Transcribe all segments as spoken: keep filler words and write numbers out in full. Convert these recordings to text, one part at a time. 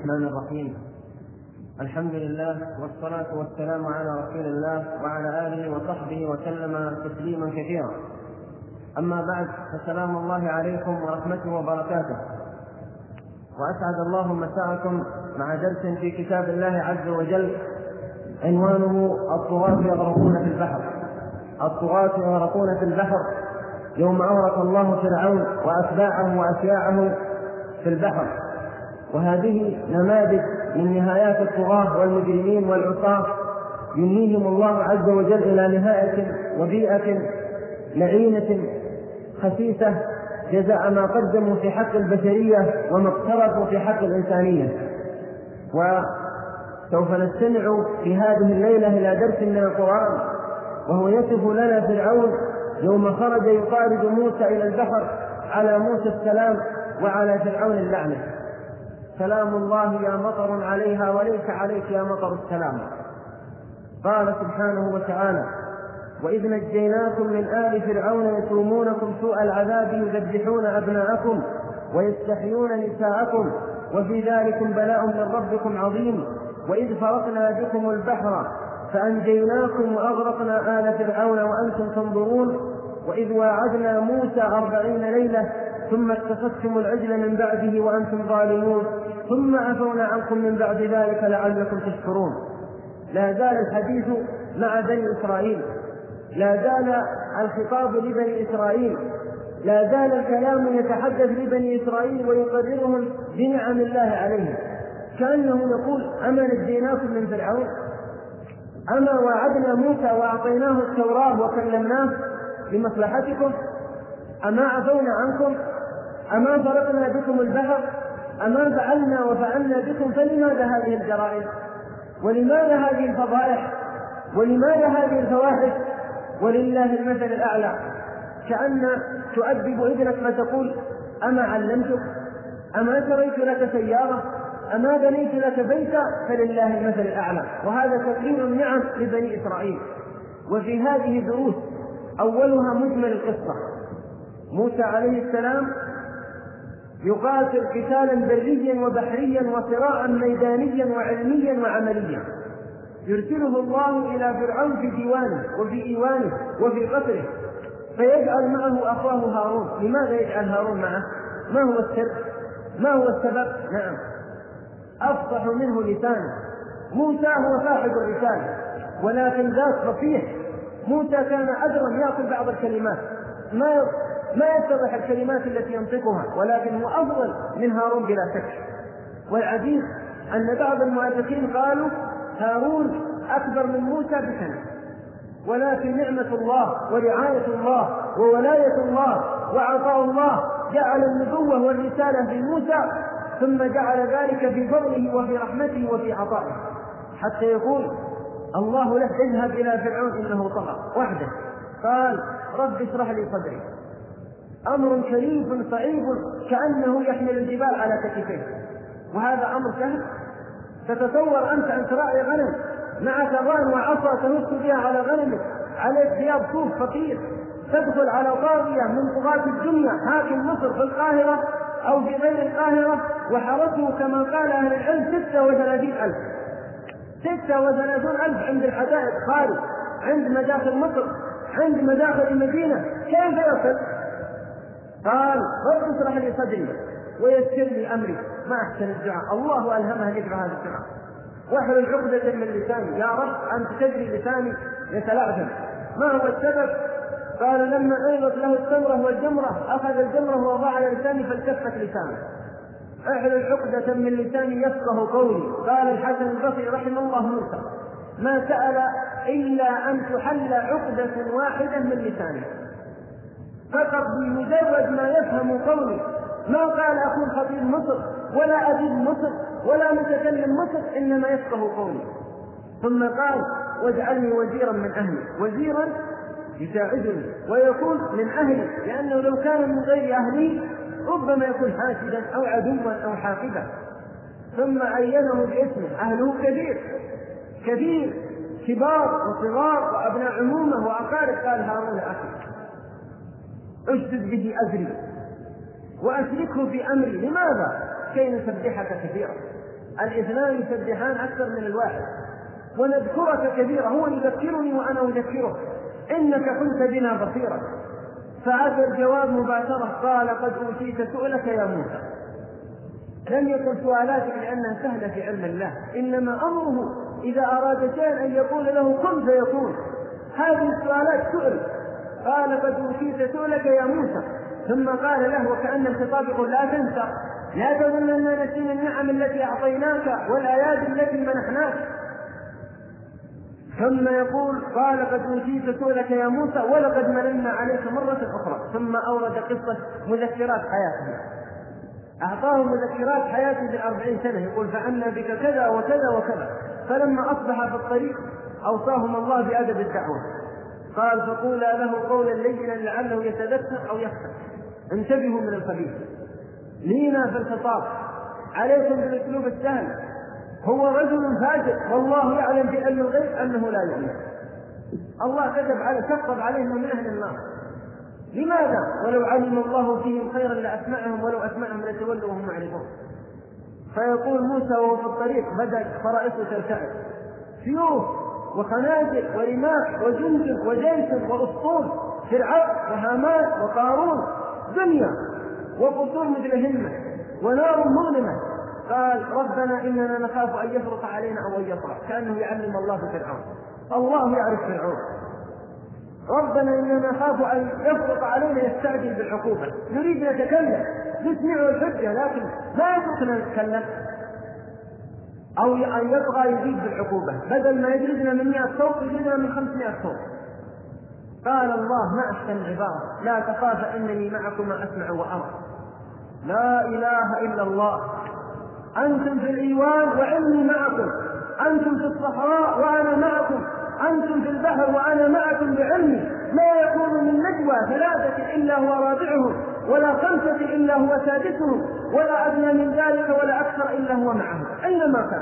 الرحمن الرحيم. الحمد لله والصلاة والسلام على رسول الله وعلى آله وصحبه وسلم تسليما كثيرا. أما بعد، فسلام الله عليكم ورحمته وبركاته، وأسعد الله مساءكم مع درس في كتاب الله عز وجل عنوانه الطغاة يغرقون في البحر. الطغاة يغرقون في البحر يوم أغرق الله فرعون وأتباعه وأشياعه في البحر. وهذه نماذج من نهايات الطغاة والمجرمين والعصاة ينهيهم الله عز وجل إلى نهاية وبيئة لعينة خسيسة جزاء ما قدموا في حق البشرية وما اقترفوا في حق الإنسانية. وسوف نستمع في هذه الليلة إلى درس من القرآن، وهو يصف لنا فرعون يوم خرج يطارد موسى إلى البحر على موسى السلام وعلى فرعون اللعنة. سلام الله يا مطر عليها وليس عليك يا مطر السلام. قال سبحانه وتعالى: وإذ نجيناكم من آل فرعون يسومونكم سوء العذاب يذبحون أبناءكم ويستحيون نساءكم وفي ذلكم بلاء من ربكم عظيم. وإذ فرقنا بكم البحر فأنجيناكم وأغرقنا آل فرعون وأنتم تنظرون. وإذ واعدنا موسى أربعين ليلة ثم اتخذتم العجل من بعده وأنتم ظالمون ثم عفونا عنكم من بعد ذلك لعلكم تشكرون. لا زال الحديث مع بني إسرائيل، لا زال الخطاب لبني إسرائيل، لا زال الكلام يتحدث لبني إسرائيل ويقررهم بنعم الله عليهم، كأنه يقول: أما نجيناكم من فرعون؟ أما وعدنا موسى وأعطيناه التوراة وكلمناه لمصلحتكم؟ أما عفونا عنكم؟ أما فرقنا بكم البحر؟ أما فعلنا وفعلنا بكم؟ فلماذا هذه الجرائم؟ ولماذا هذه الفضائح؟ ولماذا هذه الفواحش؟ ولله المثل الأعلى. كأن تؤدب ابنك فتقول: أما علمتك؟ أما شريت لك سيارة؟ أما بنيت لك بيتا؟ فلله المثل الأعلى. وهذا تكريم النعم لبني إسرائيل. وفي هذه دروس، أولها مجمل القصة. موسى عليه السلام يقاتل قتالا بريا وبحريا وصراعا ميدانيا وعلميا وعمليا، يرسله الله إلى فرعون في ديوانه وفي إيوانه وفي قصره، فيجعل معه أخاه هارون. لماذا يجعل هارون معه؟ ما هو السر؟ ما هو السبب؟ نعم، أفصح منه لسانه. موسى هو صاحب الرسالة، ولكن ذات فصيح. موسى كان أدرى يأخذ بعض الكلمات، ما ما يتضح الكلمات التي ينطقها، ولكن هو أفضل من هارون بلا شك. والعجيب أن بعض المؤرخين قالوا هارون أكبر من موسى بسنة، ولكن نعمة الله ورعاية الله وولاية الله وعطاء الله جعل النبوة والرسالة في موسى، ثم جعل ذلك في فضله وفي رحمته وفي عطائه، حتى يقول الله له: اذهب إلى فرعون إنه طغى وحده. قال: رب اشرح لي صدري. أمر شريف صعيب كأنه يحمل الجبال على كتفيه، وهذا أمر سهل. تتصور أنت أن تراعي غنم معك ظان وعصا تنص بها على غنمك، عليك ثياب صوف فقير، تدخل على طاغية من طغاة الدنيا حاكم مصر في القاهرة أو في غير القاهرة، وحرسه كما قال أهل العلم ستة وثلاثين ألف ستة وثلاثون ألف عند الحدائق خارج، عند مداخل مصر، عند مداخل المدينة. كيف يصل؟ قال: رب اشرح لي صدري ويسر لي أمري. ما أحسن الدعاء، الله ألهمها ذكر هذا الدعاء. واحلل عقدة من لساني، يا رب أنت تجري لساني يتلعثم. ما هو السبب؟ قال: لما عرضت له التمرة والجمرة أخذ الجمرة ووضع على لساني فالتفت لسانه. احلل عقدة من لساني يفقه قولي. قال الحسن البصري رحمه الله موسى: ما سأل إلا أن تحل عقدة واحدة من لسانه، فقط بمجرد ما يفهم قولي. ما قال أكون خطيب مصر ولا أديب مصر ولا متكلم مصر، إنما يفقه قولي. ثم قال: واجعلني وزيرا من أهلي. وزيرا يساعدني ويكون من أهلي، لأنه لو كان من غير أهلي ربما يكون حاسدا أو عدوا أو حاقدا. ثم عينه باسمه. أهله كثير كثير، كبار وصغار وأبناء عمومه وأقارب. قال: هارون أخي اشدد به أزري وأشركه في أمري. لماذا؟ كي نسبحك كثيرا. الاثنان يسبحان أكثر من الواحد، ونذكرك كثيرا، هو يذكرني وأنا أذكره، إنك كنت بنا بصيرا. فأتى الجواب مباشرة، قال قد أوتيت سؤلك يا موسى. لم يكن سؤالاتك لأنها سهلة في علم الله، إنما أمره إذا أراد شيئا أن يقول له كن فيكون. هذه السؤالات سؤل. قال قد أوتيت سؤلك يا موسى، ثم قال له وكأن الخطاب يقول لا تنسى، لا تظن أننا نسينا النعم التي أعطيناك والآيات التي منحناك. ثم يقول قال قد أوتيت سؤلك يا موسى ولقد مننا عليك مرة أخرى. ثم أورد قصة مذكرات حياته، أعطاه مذكرات حياته بالأربعين سنة، يقول فعلنا بك كذا وكذا وكذا. فلما أصبح في الطريق أوصاهم الله بأدب الدعوة، قال فقولا له قولا لينا لعله يتذكر أو يخشى. انتبهوا من الخبيث، لينا في الخطاب، عليكم بالأسلوب السهل. هو رجل فاجر والله يعلم في علم الغيب أنه لا يؤمن، الله كتب عليه كتب عليهم من أهل النار. لماذا؟ ولو علم الله فيهم خيرا لأسمعهم ولو أسمعهم لتولوا وهم معرضون. فيقول موسى وهو في الطريق بدأت فرائسه ترتعد، سيوف وخناجر ورماح وجند وجيش وأسطول، فرعون وهامان وقارون، دنيا وقصور مدلهمة ونار مظلمة. قال ربنا إننا نخاف أن يفرط علينا أو أن يطغى، كأنه يعلم الله فرعون، الله يعرف فرعون. ربنا إننا نخاف أن يفرط علينا، يستعجل بالعقوبة، نريد أن نتكلم نسمع الحجة لكن لا يمكن نتكلم، أو أن يطغى يزيد بالعقوبة، بدل ما يجلدنا من مئة صوت يجلدنا من خمسمائة صوت. قال الله ما أحسن العبارة، لا تخاف إنني معكما أسمع وأرى. لا إله إلا الله، أنتم في الإيوان وعلمي معكم، أنتم في الصحراء وأنا معكم، أنتم في البحر وأنا معكم بعلمي. ما يكون من نجوى ثلاثة إلا هو رابعهم، ولا خمسة إلا هو سادسهم، ولا أدنى من ذلك ولا أكثر إلا هو معهم أينما كان.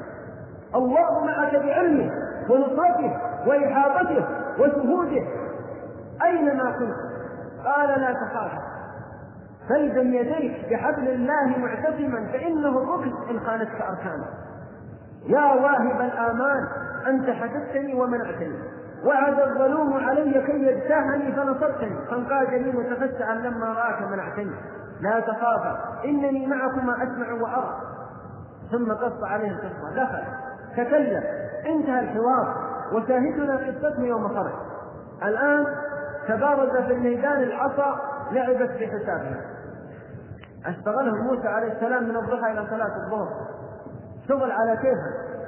الله معك بعلمه ونصرته وإحاطته وشهوده أينما كنت. قال لا تخاف، فالزم يديك بحبل الله معتصما فإنه الركن إن خانتك أركانه. يا واهب الآمان أنت حسدتني ومنعتني، وعد الظلوم علي كي يجتاحني فنصرتني، فانقادني متفسعا لما رآك منعتني. لا تخافا إنني معكما أسمع وأرى. ثم قص عليه القصة، دخل تكلم، انتهى الحوار، وشاهدنا قصته يوم خرج. الآن تبارز في الميدان العصا لعبت بحسابها، اشتغله موسى عليه السلام من الضحى إلى صلاة الظهر، شغل على كيفه.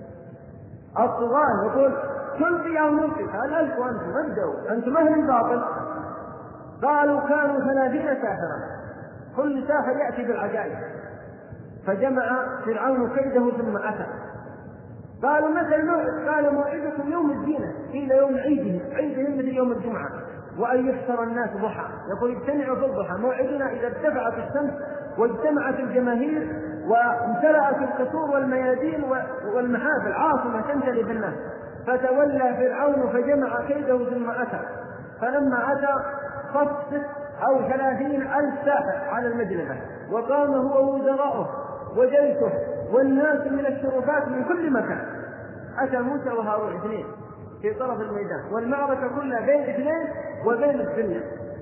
الطغاة يقول كل يا موسى قال ألف وأنتم ابدأوا، أنتم أهل الباطل. قالوا كانوا ثلاثين ساحرا، كل ساحر يأتي بالعجائب. فجمع فرعون كيده ثم أتى. قالوا متى الموعد؟ قال موعدكم يوم الزينة، قيل يوم عيدهم، عيدهم مثل يوم الجمعة، وأن يحشر الناس ضحى. يقول اجتمعوا في الضحى، موعدنا إذا ارتفعت الشمس واجتمعت الجماهير وامتلأت القصور والميادين والمحافل، عاصمة تمتلئ بالناس. فتولى فرعون فجمع كيده ثم أتى. فلما أتى صف أو ثلاثين ألف ساحر على المجلسة، وقام هو ووزراؤه وجيشه والناس من الشرفات من كل مكان. أتى موسى وهارون اثنين في طرف الميدان، والمعركة كلها بين اثنين وبين السنة،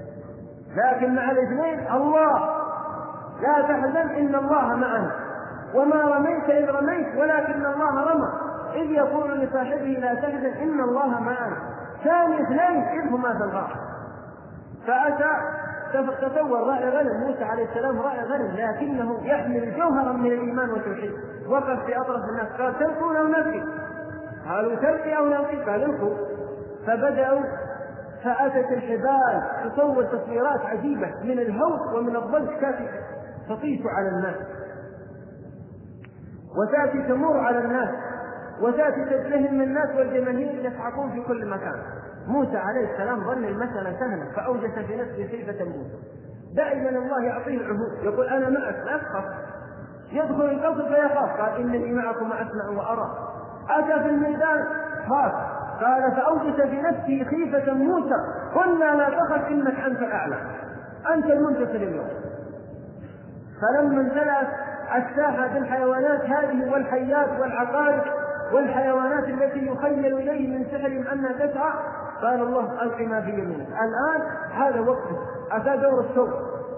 لكن مع الاثنين الله. لا تحزن إن الله معنا، وما رميت إذ رميت ولكن الله رمى، إذ يقول لصاحبه لا تحزن إن الله معنا. ثاني اثنين إذ هما في الغار. فأتى تصور راعي غنم، موسى عليه السلام راعي غنم لكنه يحمل جوهرا من الإيمان والتوحيد. وقف في أطرف الناس قال تلقوا أو نلقي؟ قالوا تلقي أو نلقي؟ قال القوا. فبدأوا، فأتت الحبال تصور تصويرات عجيبة من الهول ومن الظل، تأتي تطيش على الناس وتأتي تمر على الناس وتأتي تتهم الناس والجماهير يصعقون في كل مكان. موسى عليه السلام ظن المسألة سهلة، فأوجس في نفسه خيفة موسى. دائما الله يعطيه العهود، يقول أنا معك لا تخف. يدخل القصر فيخاف، قال إنني معكم أسمع وأرى. أتى في الميدان خاف، قال فأوجس في نفسه خيفة موسى، قلنا لا تخف إنك أنت الأعلى، أنت المنتصر اليوم. فلما امتلأت الساحة بالحيوانات هذه والحيات والعقارب والحيوانات التي يخيل إليه من سحرهم أنها تسعى. قال الله ألق ما في يمينك. الآن هذا وقته، أتى دور الشوق،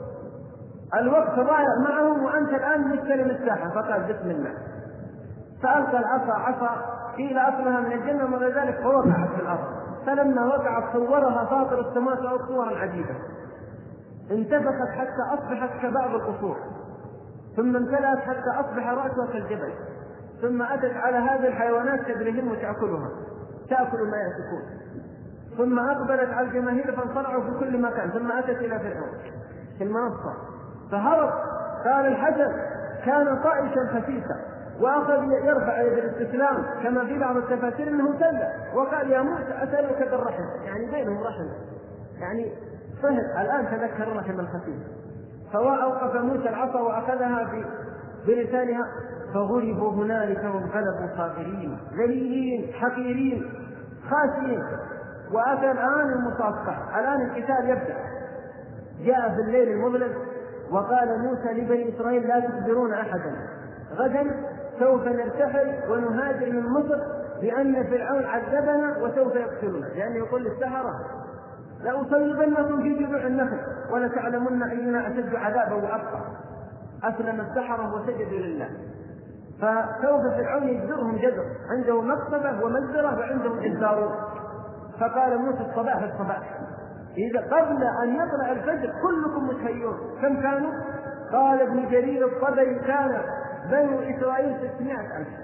الوقت ضايع معهم وأنت الآن مستلم الساحة. فقال بسم الله، فألقى العصا، عصا قيل أصلها من الجنة وما ذلك، فوقعت في الأرض. فلما وقعت صورها فاطر السماوات صورا عجيبة، انتفخت حتى أصبحت كبعض القصور، ثم امتلأت حتى أصبح رأسها كالجبل، ثم أتت على هذه الحيوانات تدرهم وتأكلها، تأكل ما يأكلون، ثم أقبلت على الجماهير فانصرعوا في كل مكان، ثم أتت إلى فرعون في المنصة فهرب. قال الحسن كان طائشا خسيسا وأخذ يرفع يد الاستسلام كما في بعض التفاسير أنه سلم، وقال يا موسى أسألك بالرحم، يعني بينهم رحم، يعني فهم. الآن تذكر الرحم الخسيس. فأوقف موسى العصا وأخذها بلسانها فغلبوا هنالك وانقلبوا صاغرين ذليلين حقيرين خاسئين. وأتى الآن المصافحة، الآن القتال يبدأ. جاء في الليل المظلم وقال موسى لبني إسرائيل لا تخبرون أحدا، غدا سوف نرتحل ونهاجر من مصر لأن فرعون عذبنا وسوف يقتلنا، لأنه يقول للسحرة لأصلبنكم في جذوع النخل ولتعلمن أينا أشد عذابا وأبقى. أسلم السحرة وسجدوا لله. فسوف فرعون يجزرهم جزر، عنده مكتبة ومجزرة وعندهم إنذارون. فقال موسى الصباح الصباح إذا قبل أن يطلع الفجر كلكم متهيئون. كم كانوا؟ قال ابن جرير الطبري كان بنو إسرائيل ستمائة ألف،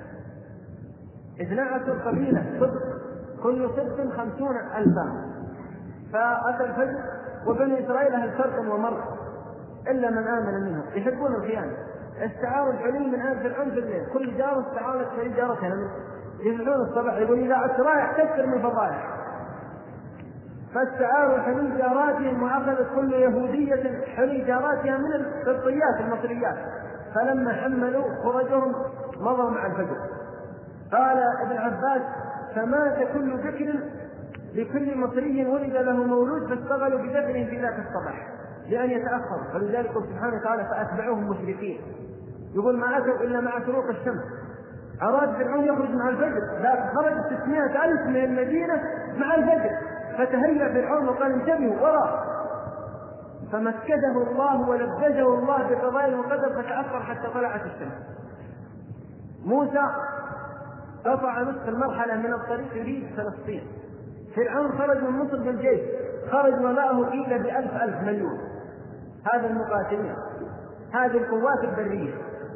اثنا عشر قبيلة صدق، كل صدق خمسون ألفا. فأتى الفجر وبنو إسرائيل أهل فرق ومر إلا من آمن منهم، يحبون الخيانة. استعاروا الحليم من آل فرعون في الليل، كل جار استعارت فريد جارتها، يجلسون الصباح يقول إذا عدت رايح تكثر من فضائح. فاستعاروا حلي جاراتهم وأخذت كل يهودية حلي جاراتها من القبطيات المصريات. فلما حملوا خرجهم مضوا مع الفجر. قال ابن عباس فمات كل ذكر لكل مصري ولد له مولود فاشتغلوا بدفنه في ذاك الصباح لأن يتأخر. فلذلك سبحانه وتعالى فأتبعوهم مشركين، يقول ما أتوا إلا مع شروق الشمس. أراد فرعون يخرج مع الفجر، لا خرج ستمائة ألف من المدينة مع الفجر. فتهيأ فرعون وقال انتبهوا وراء، فمكده الله ولبسه الله بقضاء وقدر فتأخر حتى طلعت الشمس. موسى قطع نصف المرحلة من الطريق يريد فلسطين. فرعون خرج من مصر بالجيش، خرج وراءه قيل بألف ألف مليون. هذا المقاتلين، هذه القوات البرية.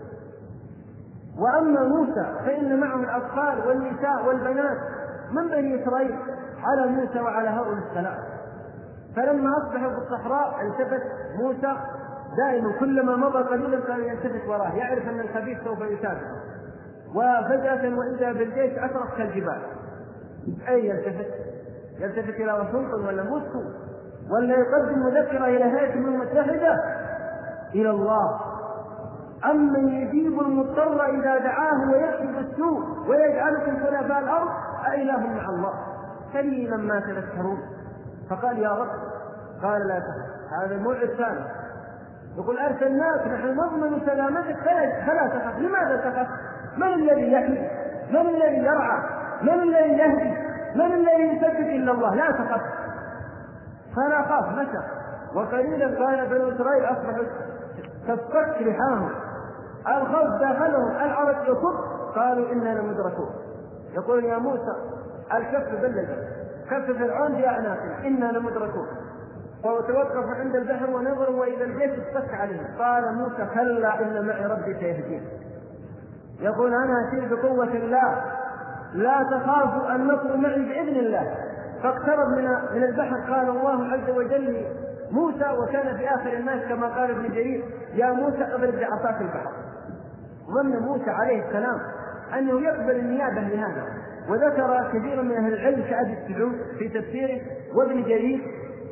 وأما موسى فإن معه الأطفال والنساء والبنات من بني إسرائيل على موسى وعلى هؤلاء السلام. فلما أصبحوا في الصحراء التفت موسى، دائما كلما مضى قليلا كان يلتفت وراه، يعرف أن الخبيث سوف يتابعه. وفجأة وإذا بالجيش أشرف كالجبال. أي يلتفت؟ يلتفت إلى واشنطن ولا موسكو ولا يقدم مذكرة إلى هيئة الأمم المتحدة؟ إلى الله. أمن يجيب المضطر إذا دعاه ويكشف السوء ويجعلكم خلفاء الأرض أإله مع الله قليلا ما تذكرون. فقال يا رب، قال لا تخف. هذا الموعد الثاني، يقول أرسلناك نحن نضمن سلامتك فلا تخف. لماذا تخف؟ من الذي يحمي؟ من الذي يرعى؟ من الذي يهدي؟ من الذي يثبت إلا الله؟ لا تخف. فلا خاف متى. وقليلا كان بنو إسرائيل أصبحوا تفك لحاهم، الخوف داخلهم، العرب يصب، قالوا إنا لمدركون. يقول يا موسى الكف بلد كف فرعون في أعناقنا إنا لمدركون. وتوقف عند البحر ونظر وإذا الجيش اشتك عليه. قال موسى كلا إن معي ربي سيهدين. يقول أنا أسير بقوة الله لا تخافوا النصر معي بإذن الله. فاقترب من من البحر. قال الله عز وجل موسى وكان في آخر الناس كما قال ابن جرير يا موسى اضرب بعصاك البحر. ظن موسى عليه السلام أنه يقبل النيابة لهذا. وذكر كثير من أهل العلم كأبي السعود في تفسيره وابن جرير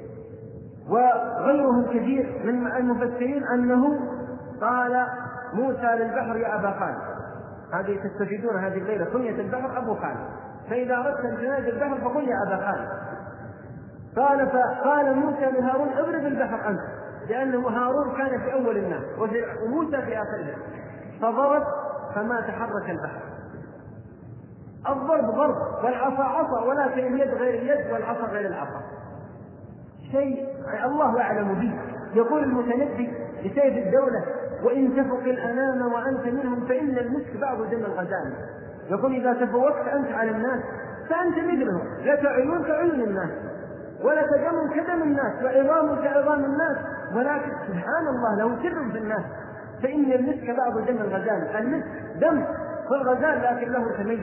وغيرهم كثير من المفسرين أنه قال موسى للبحر يا أبا خالد. هذه تستفيدون هذه الليلة كنية البحر أبو خالد، فإذا أردت أن تنادي البحر فقل يا أبا خالد. قال فقال موسى لهارون اضرب البحر أنت، لأنه هارون كان في أول الناس وموسى في آخرهم. فضرب فما تحرك البحر. الضرب ضرب، والعصا عصا، ولكن اليد غير اليد والعصا غير العصا. شيء الله أعلم به. يقول المتنبي لسيد الدولة: وإن تفق الأنام وأنت منهم فإن المسك بعض دم الغزال. يقول: إذا تفوقت أنت على الناس فأنت مثلهم، لك عيون كعيون الناس، ولك دم كدم الناس، وعظام كعظام الناس، ولكن سبحان الله له سر في الناس، فإن المسك بعض دم الغزال. المسك دم في الغزال لكن له تميز.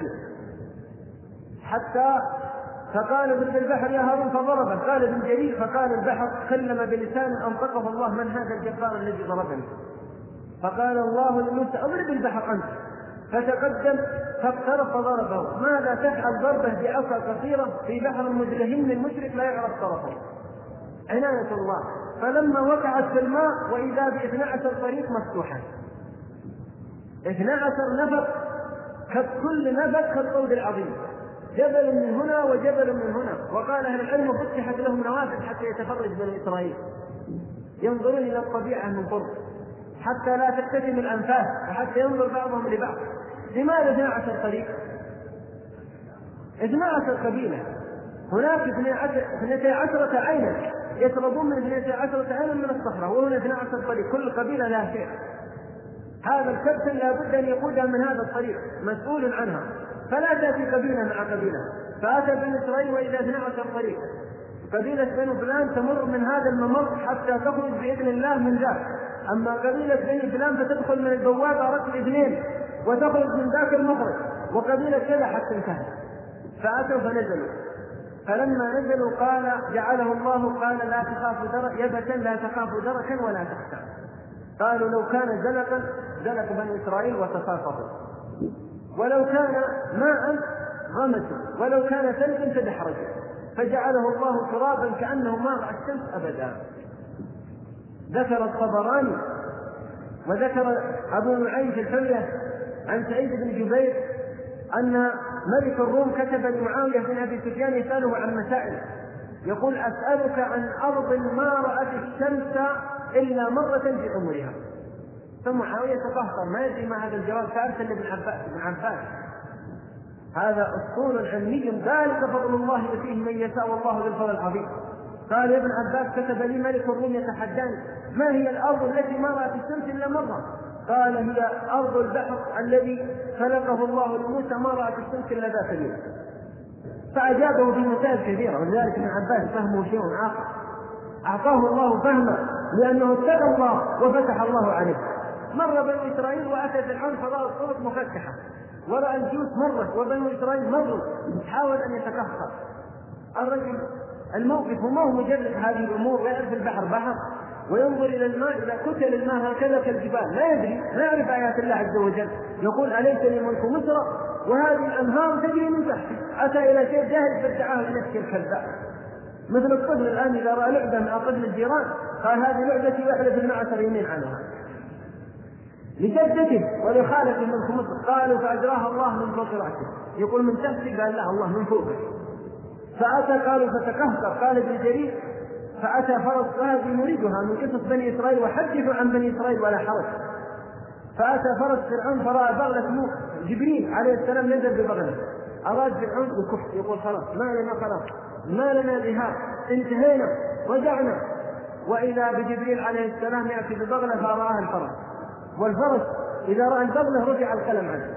حتى فقال ابن البحر: يا هارون، فضربه. قال ابن جرير: فقال البحر: كلم بلسان أنطقه الله: من هذا الجبار الذي ضربني؟ فقال الله لموسى: اضرب البحر أنت. فتقدم فاقترب فضربه. ماذا تفعل ضربه بعصا قصيرة في بحر مدلهم المشرك لا يعرف طرفه؟ عناية الله. فلما وقعت في الماء وإذا باثنى عشر طريق مفتوحة، اثنى عشر نفق، كل نفق كالطود العظيم، جبل من هنا وجبل من هنا. وقال أهل العلم: فتحت لهم نوافذ حتى يتفرج بني إسرائيل ينظرون إلى الطبيعة من قرب، حتى لا تكتتم الأنفاس، وحتى ينظر بعضهم لبعض. لماذا اثنى عشر طريق؟ اثنى عشر قبيلة، هناك اثنتي عشرة عينا يشربون من اثنتي عشرة عينا من الصخرة، وهنا اثنى عشر طريق، كل قبيلة لها شيء. هذا الكابتن لا بد أن يقودها من هذا الطريق، مسؤول عنها، فلا تأتي قبيلة مع قبيلة. فأتى بني إسرائيل وإذا اثنى عشر طريق، قبيلة بني فلان تمر من هذا الممر حتى تخرج بإذن الله من ذاك، أما قبيلة بني فلان فتدخل من البوابة رقم اثنين وتخرج من ذاك المخرج، وقبيلة كذا حتى انتهى. فأتوا فنزلوا، فلما نزلوا قال جعله الله قال: لا تخافوا دركا يبتا لا تخافوا دركا ولا تخشى. قالوا: لو كان زلقا زلق بني إسرائيل وتساقطوا، ولو كان ماء غمسوا، ولو كان ثلجا تدحرجوا، فجعله الله ترابا كأنه ما رأى الشمس أبدا. ذكر الطبراني وذكر أبو نعيم في الحلية عن سعيد بن جبير أن ملك الروم كتب لمعاوية بن أبي سفيان يسأله عن مسائل، يقول: أسألك عن أرض ما رأت الشمس إلا مرة في عمرها. فمعاوية تقهقر ما يدري ما هذا الجواب، فأرسل لابن عباس: ابن عباس هذا أسطول علمي، ذلك فضل الله يؤتيه من يشاء والله ذو الفضل العظيم. قال ابن عباس: كتب لي ملك الروم يتحداني: ما هي الأرض التي ما رأت الشمس إلا مرة؟ قال: هي أرض البحر الذي خلقه الله لموسى، ما رأت الشمس إلا ذات اليوم. فأجابه بمسائل كثيرة، ولذلك ابن عباس فهمه شيء آخر، أعطاه الله فهما لأنه اتقى الله وفتح الله عليه. مر بنو إسرائيل وأتى فرعون فرأى الطرق مفتحة، ورأى الجيوش مرت وبنو إسرائيل مروا، حاول أن يتكهر الرجل. الموقف ما هو مجرد هذه الأمور، ويعرف البحر بحر وينظر إلى الماء، إذا كتل الماء هكذا كالجبال، لا يدري، لا يعرف آيات الله عز وجل. يقول: أليس لي ملك مصر وهذه الأنهار تجري من تحتي. أتى إلى شيء جاهل فادعاه لنفسه الكذاب، مثل الطفل الآن إذا رأى لعبة مع طفل الجيران قال: هذه لعبتي ويحلف اثنا عشر يمين عنها. لجدته ولخالته ملك مصر، قالوا: فأجراها الله من فوق رأسه. يقول: من تحتي؟ قال: لا، الله من فوقه. فأتى قالوا فتكهكر. قال ابن جرير: فأتى فرس فهذه نريدها من قصص بني إسرائيل، وحدثوا عن بني إسرائيل ولا حرج. فأتى فرس فرعون فرأى بغلة موسى، جبريل عليه السلام نزل ببغلة، أراد فرعون الكفر، يقول: خلاص ما لنا خلاص ما لنا ذهاب، انتهينا رجعنا. وإذا بجبريل عليه السلام يأتي ببغلة فرآها الفرس، والفرس إذا رأى البغلة رجع القلم عنه.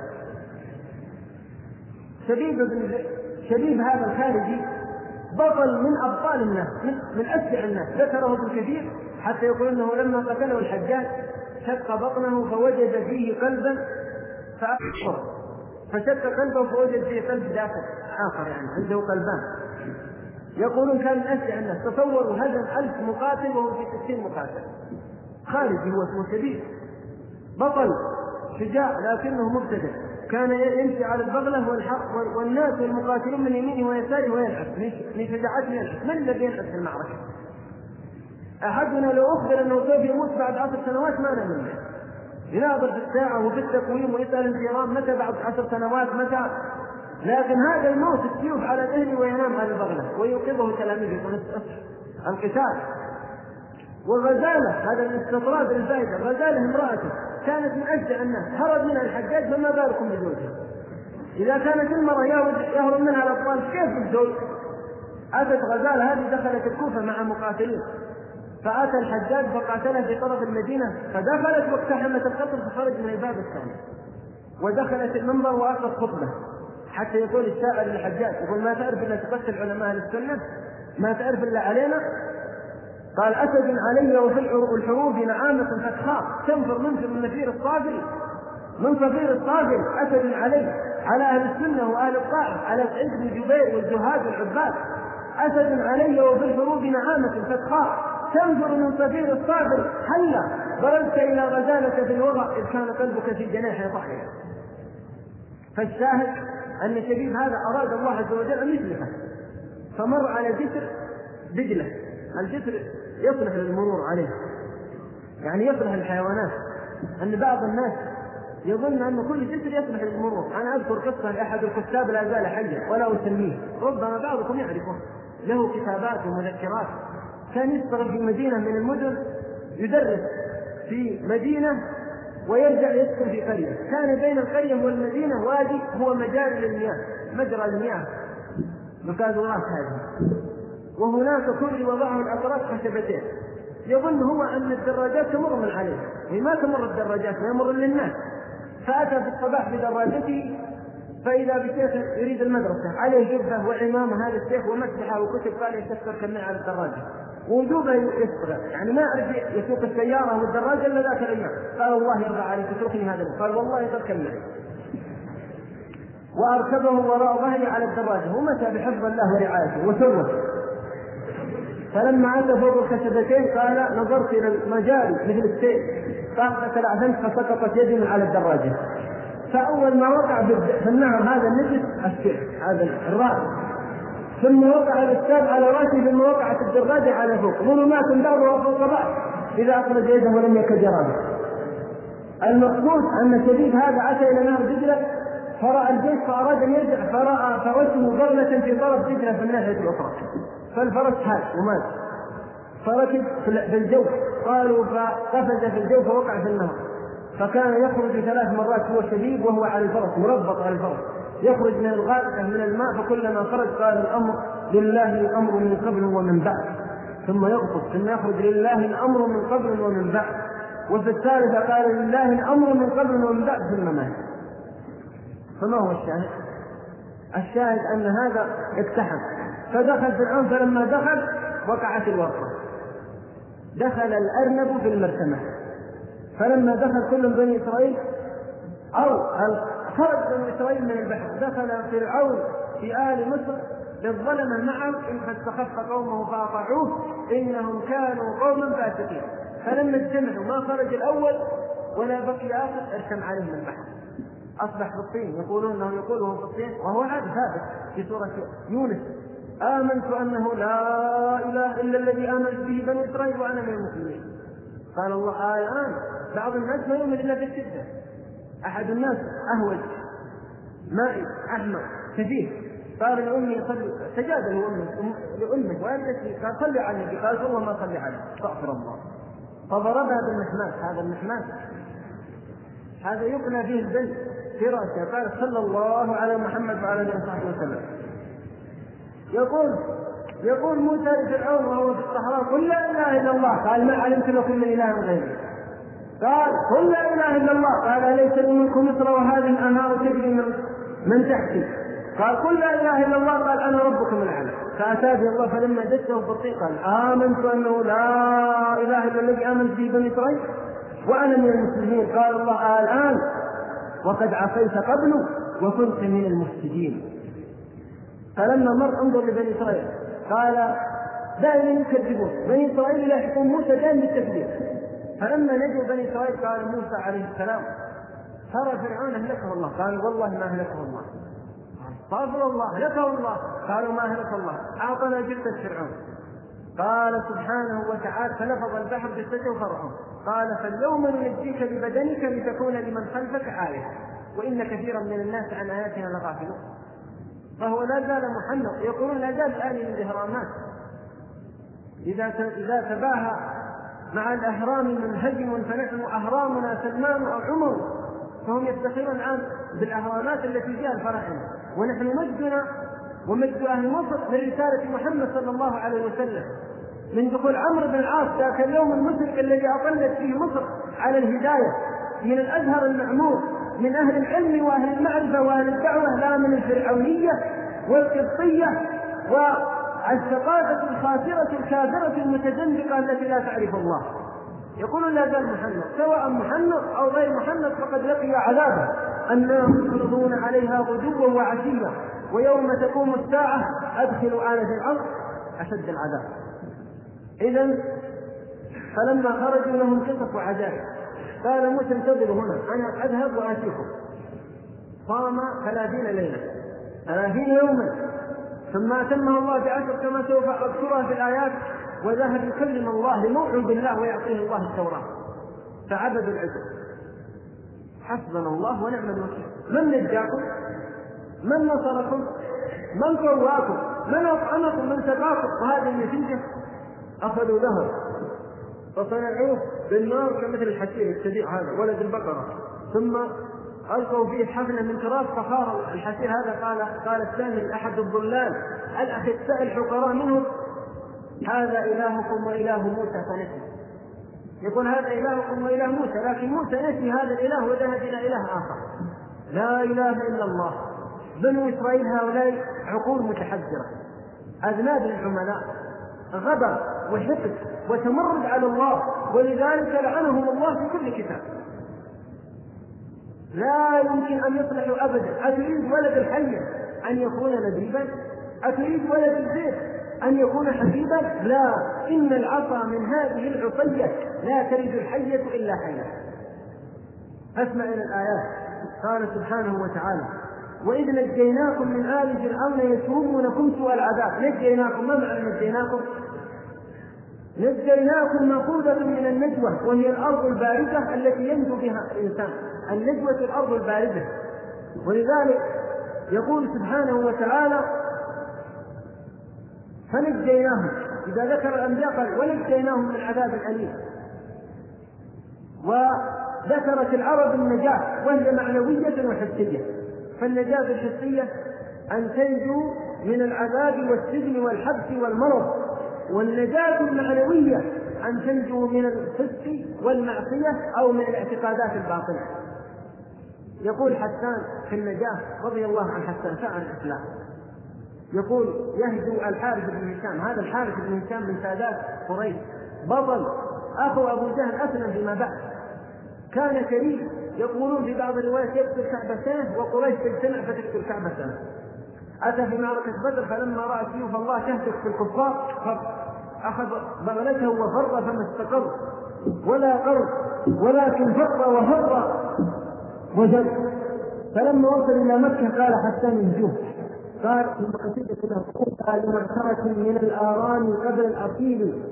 شبيب شبيب هذا الخارجي بطل من أبطال الناس، من, من أسرع الناس، ذكره ابن كثير حتى يقول أنه لما قتله الحجاج شق بطنه فوجد فيه قلبا فأكبر، فشق قلبه فوجد فيه قلب داخل آخر، يعني عنده قلبان. يقولون كان من أسرع الناس، تصوروا هزم ألف مقاتل وهو في ستين مقاتل. خارجي هو اسمه شبيب، بطل شجاع لكنه مبتدع، كان يمشي على البغلة والناس والمقاتلون من يمينه ويساره ويلعب من شجاعته يلعب. من الذي يلعب في المعركة؟ أحدنا لو أخبر أنه سوف يموت بعد عشر سنوات ما نمنع، يناظر في الساعة وفي التقويم ويسأل الجيران متى بعد عشر سنوات متى، لكن هذا الموت السيوف على ذهنه وينام على البغلة ويوقظه تلاميذه يقول: القتال. وغزالة، هذا الاستطراد الفائدة، غزالة امرأته كانت من أشجع الناس، هرب منها الحجاج فما بالكم بزوجها. إذا كانت المرأة يهرب منها الأطفال كيف الزوج؟ أتت غزالة هذه دخلت الكوفة مع مقاتلين، فأتى الحجاج فقاتلها في طرف المدينة، فدخلت واقتحمت القصر فخرج من الباب الثاني ودخلت المنبر وألقت خطبة، حتى يقول الشاعر للحجاج يقول ما تعرف إلا تقتل علماء السنة، ما تعرف إلا علينا. قال أسد علي وفي الحروب نعامة فتخاف تنفر منفر من نفير الصافر، من صفير الصافر أسد علي على أهل السنة وأهل الطاعة، على سعيد بن جبير والزهاد والعباد. أسد علي وفي الحروب نعامة فتخاف تنفر من صفير الصافر، هلا ضربت إلى غزالة في الوضع إذ كان قلبك في جناح طائر. فالشاهد أن شبيب هذا أراد الله عز وجل أن يسلخه، فمر على جسر دجلة، الجسر يصلح للمرور عليه، يعني يصلح للحيوانات، أن بعض الناس يظن أن كل جسر يصلح للمرور. أنا أذكر قصة لأحد الكتاب لا زال حيا ولا أسميه، ربما بعضكم يعرفه، له كتابات ومذكرات، كان يشتغل في مدينة من المدن، يدرس في مدينة ويرجع يسكن في قرية، كان بين القرية والمدينة وادي هو مجاري للمياه، مجرى المياه مكادرات هذه، وهناك كل وضعه الأطراف خشبتين، يظن هو أن الدراجات تمر من عليه، وما تمر الدراجات ما يمر للناس. فأتى في الصباح بدراجته فإذا بشيخ يريد المدرسة، عليه جبة وعمامة هذا الشيخ ومسحة وكتب، قال يكسر كمية على الدراجة ووجوبه يسرع، يعني ما أعرف يسوق السيارة والدراجة إلا ذاك الأيام. قال الله يرضى عليك اتركني هذا، قال والله تركني، وأركبه وراء ظهري على الدراجة ومشى بحفظ الله ورعايته وسوى. فلما أتى فوق الخشبتين قال نظرت إلى المجال مثل السيل، طاقة الأعفنت فسقطت يدي من على الدراجة. فأول ما وقع في النهر هذا النجس الشيخ هذا الراس، ثم وقع الأستاذ على رأسه، ثم وقعت الدراجة على فوق، ظلمات بعضها فوق بعض إذا أخرج يده ولم يكد يراه. المقصود أن شديد هذا أتى إلى نهر دجلة فرأى الجيش فأراد أن يرجع، فرأى فرسه ضربة في طرف دجلة في الناحية الأخرى، فالفرس هاج ومات، فركب في الجو، قالوا فقفز في الجو فوقع في النهر، فكان يخرج ثلاث مرات هو شديد وهو على الفرس مربط على الفرس، يخرج من الغائطة من الماء، فكلما خرج قال الأمر لله الأمر من قبل ومن بعد، ثم يغطس ثم يخرج لله الأمر من قبل ومن بعد، وفي الثالثة قال لله الأمر من قبل ومن بعد ثم مات. فما هو الشاهد؟ الشاهد أن هذا اقتحم، فدخل فرعون، فلما دخل وقعت الورطة، دخل الأرنب في المرتمة، فلما دخل كل بني إسرائيل أو خرج بني إسرائيل من البحر، دخل فرعون في آل مصر للظلمة معه إن فاستخف قومه فأطاعوه إنهم كانوا قوما فاسقين، فلما اجتمعوا ما خرج الأول ولا بقي آخر ارسم عليهم البحر، أصبح في الطين، يقولون أنه يقوله في الطين، وهو هذا ثابت في سورة يونس: آمنت أنه لا إله إلا الذي آمنت به بني إسرائيل وأنا من المسلمين. قال الله الآن بعض الناس ما يؤمن إلا بالشدة، أحد الناس أهوج مائي أحمر كثير، قال لأمي صلي، سجاد لأمه لأمه والدتي، قال صلي على النبي، قال والله ما صلي عليه، استغفر الله، فضربها بالمحماس، هذا المحماس هذا يقنى فيه البنت في رأسه، قال صلى الله على محمد وعلى آله وصحبه وسلم. يقول يقول موسى لفرعون وهو في الصحراء: قل لا إله إلا الله، قال ما علمت لكم من إله غيري، قال قل لا إله إلا الله، قال أليس لي ملك مصر وهذه الأنهار تجري من, من تحتي، قال قل لا إله إلا الله، قال أنا ربكم الأعلى، فأتى به الله فلما دسه في الطين قال آمنت أنه لا إله إلا الذي آمنت به بني إسرائيل وأنا من المسلمين. قال الله الآن وقد عصيت قبل وكنت من المفسدين. فلما مر انظر لبني إسرائيل قال دائما يكذبون بني إسرائيل لا يحكم موسى دائما بالتكذيب، فلما نجوا بني إسرائيل قال موسى عليه السلام: ترى فرعون أهلكه الله، قال والله ما أهلكه الله، استغفر الله أهلكه الله، قالوا ما أهلك الله، أعطنا جثة فرعون، قال سبحانه وتعالى: فنفض البحر جثته فرعون، قال فاليوم ننجيك ببدنك لتكون لمن خلفك آية وإن كثيرا من الناس عن آياتنا لغافلون. فهو لا زال محنط، يقولون لا زال الآن من الإهرامات، إذا إذا تباهى مع الأهرام منهزم فنحن أهرامنا سلمان أو عمر، فهم يفتخرون الآن بالأهرامات التي فيها الفراعنة، ونحن مجدنا ومجد أهل مصر لرسالة محمد صلى الله عليه وسلم، من دخول عمرو بن العاص ذاك اليوم المشرك الذي أطلت فيه مصر على الهداية من الأزهر المعمور، من أهل العلم وأهل المعرفة وأهل الدعوة، لا من الفرعونية والقبطية والثقافة الخاسرة الكافرة المتزندقة التي لا تعرف الله. يقول لا زال محمد سواء محمد أو غير محمد فقد لقي عذابه، النار يعرضون عليها غدوا وعشيا ويوم تقوم الساعة أدخلوا آل فرعون أشد العذاب. إذن فلما خرجوا لهم قصص وعجائب، قال موسى انتظروا هنا أنا أذهب وآتيكم. صام ثلاثين ليلة ثلاثين يوما ثم أتمها الله بعشر كما سوف أذكرها في الآيات، وذهب يكلم الله لموعد بالله ويعطيه الله التوراة، فعبدوا العجل. حسبنا الله ونعم الوكيل. من نجاكم؟ من نصركم؟ من قواكم؟ من أطعمكم؟ من سقاكم؟ وهذه النتيجة أخذوا ذهب فصنعوه بالنار كمثل الحشير السريع هذا ولد البقرة، ثم ألقوا فيه حفنة من تراب فخار الحشير هذا. قال قال الثاني أحد الضلال الأخساء الحقراء منهم هذا إلهكم وإله موسى فنسي. يقول هذا إلهكم وإله موسى، لكن موسى نسي هذا الإله وذهب إلى إله آخر. لا إله إلا الله. بنو إسرائيل هؤلاء عقول متحجرة، أذناب العملاء، غبا وحقد وتمرد على الله، ولذلك لعنهم الله في كل كتاب. لا يمكن أن يصلحوا أبدا. أتريد ولد الحية أن يكون لبيبا؟ أتريد ولد الزيت أن يكون حبيبا؟ لا، إن العصا من هذه العصية لا تلد الحية إلا حية. أسمع إلى الآيات. قال سبحانه وتعالى وإذ نجيناكم من آل فرعون يسومونكم سوء العذاب. نجيناكم، ما معنى نجيناكم؟ نجيناكم مأخوذة من النجوى، وهي الأرض الباردة التي ينجو بها الإنسان. النجوة الأرض الباردة، ولذلك يقول سبحانه وتعالى فنجيناهم. إذا ذكر الأنبياء قال ونجيناهم من عذاب أليم. وذكرت العرب النجاة وهي معنوية وحسية. فالنجاة الحسية أن تنجو من العذاب والسجن والحبس والمرض، والنجاة المعنوية أن تنجو من الفسق والمعصية أو من الاعتقادات الباطلة. يقول حسان في النجاة رضي الله عن حسان شاعر الإسلام، يقول يهجو الحارث بن هشام. هذا الحارث بن هشام من سادات قريش، بطل أخو أبو جهل أسلم فيما بعد، كان كريم. يقولون في بعض الروايات يقتل كعبة سنة وقريش تجتمع فتقتل كعبة سنة. أتى في معركة بدر فلما رأى سيوف الله تهتف في الكفار أخذ بغلته وفر فما استقر ولا قر، ولكن فر وفر وجد. فلما وصل إلى مكة قال حسان الجوف، قال في قصيدة له قال لمعشرة من الآرام قبل الأصيل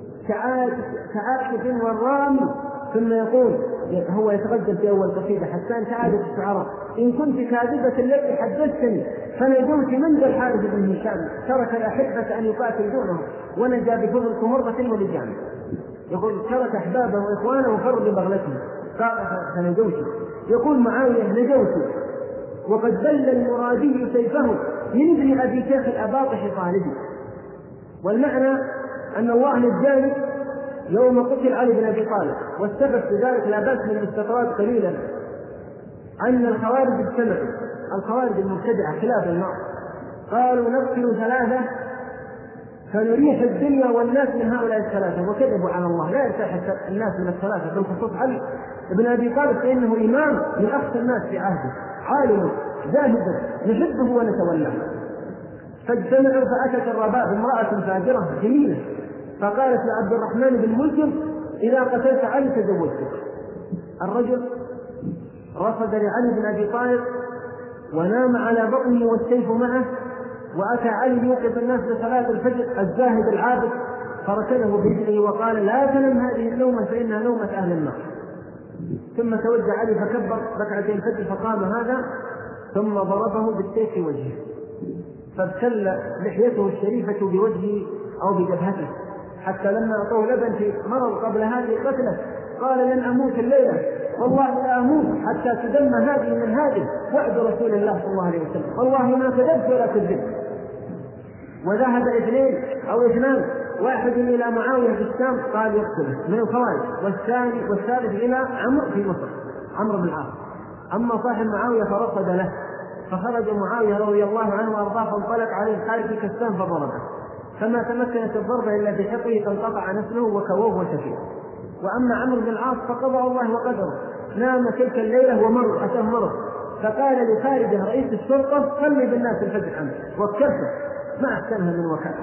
كعاكف والرامي. ثم يقول هو يتقدم في أول قصيدة حسان كعادة الشعراء إن كنت كاذبة التي حدثتني فنجوت من ذا الحارث بن هشام ترك الأحبة أن يقاتل دونه ونجا بفضل كمرة ولجام. يقول ترك أحبابه وإخوانه وفر ببغلته قال فنجوت. يقول معاوية نجوت وقد بل المرادي سيفه من ابن أبي شيخ الأباطح طالبي. والمعنى أن الله نجاني يوم قتل علي بن أبي طالب، والسبب في ذلك لا بأس من الاستطراد قليلا أن الخوارج اجتمعوا، الخوارج المبتدعة خلاف النار، قالوا نقتل ثلاثة فنريح الدنيا والناس من هؤلاء الثلاثة، وكذبوا على الله. لا يرتاح الناس من الثلاثة، بالخصوص علي بن أبي طالب فإنه إمام من أخشى الناس في عهده، عالم زاهدا نحبه ونتولاه. فاجتمعوا فأتت الرباء امرأة فاجرة جميلة فقالت لعبد الرحمن بن ملجم إذا قتلت علي تزوجتك. الرجل رصد لعلي بن أبي طالب ونام على بطنه والسيف معه، وأتى علي يوقظ الناس لصلاة الفجر الزاهد العابد فركنه برجله وقال لا تنم هذه النومة فإنها نومة أهل النار. ثم توجه علي فكبر ركعتين الفجر فقام هذا ثم ضربه بالسيف في وجهه فابتل لحيته الشريفة بوجهه أو بجبهته حتى لما أعطوه لبن في مرض قبل هذه القتلة قال لن أموت الليلة والله لا أموت حتى تدم هذه من هذه، وعد رسول الله صلى الله عليه وسلم، والله ما كذبت ولا كذبت. وذهب اثنين أو اثنان، واحد إلى معاوية في الشام قال يقتله من الخوارج، والثاني والثالث إلى عمرو في مصر، عمرو بن العاص. أما صاحب معاوية فرصد له، فخرج معاوية رضي الله عنه وأرضاه فانطلق عليه الحارث كالسهم فضربه، فما تمكنت الضربة إلا بحقه فانقطع نسله وكووه وشفيه. وأما عمرو بن العاص فقضى الله وقدره، نام تلك الليلة ومر أتاه مرض، فقال لخارجه رئيس الشرطة صلي بالناس الفجر عنه، وكرته ما أحسنها من وكالة.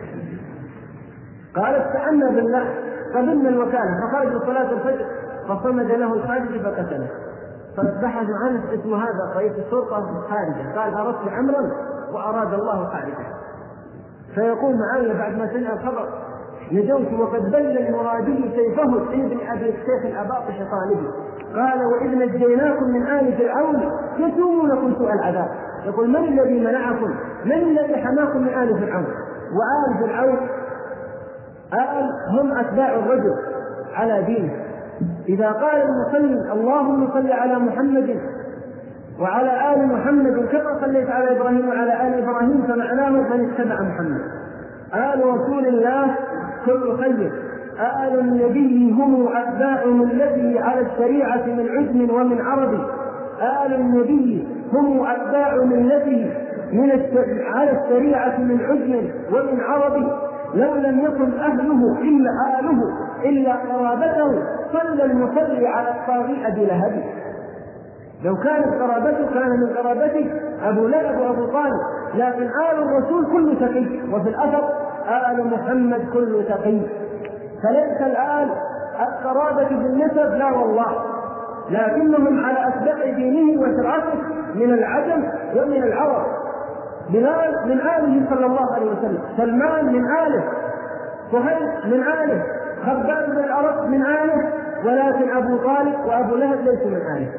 قال استعنا بالله قبلنا الوكالة، فخرج لصلاة الفجر فصمد له الخارج فقتله. فبحثوا عنه اسم هذا رئيس الشرطة خارجه، قال أردت عمرا وأراد الله خارجه. فيقول معاوية بعد ما سمع الخبر نجوت وقد بل المرادي سيفه ابن أبي الشيخ الأباطش طالبي، قال وإذ نجيناكم من آل فرعون يسومونكم سوء العذاب. يقول من الذي منعكم؟ من الذي حماكم من آل فرعون؟ وآل فرعون آل هم أتباع الرجل على دينه. إذا قال المصلي اللهم صل على محمد وعلى آل محمد كما صليت على إبراهيم وعلى آل إبراهيم فمعناه من اتبع محمد. آل رسول الله كل خير، آل النبي هم أتباع الذي على الشريعة من عجم ومن عربي، آل النبي هم أتباع الذي من على الشريعة من عجم ومن عربي، لو لم يكن أهله إلا آله إلا قرابته صلى المصلي على الطاغي أبي لهب. لو كانت قرابته كان من قرابته أبو لهب وأبو طالب، لكن آل الرسول كل تقي، وفي الأثر آل محمد كل تقي. فليس الآل القرابة بالنسب لا والله، لكنهم على أسبق دينه وشرعته من العجم ومن العرب. بلال من آله صلى الله عليه وسلم، سلمان من آله، صهيب من آله، خباب بن الأرق من آله، ولكن أبو طالب وأبو لهب ليسوا من آله.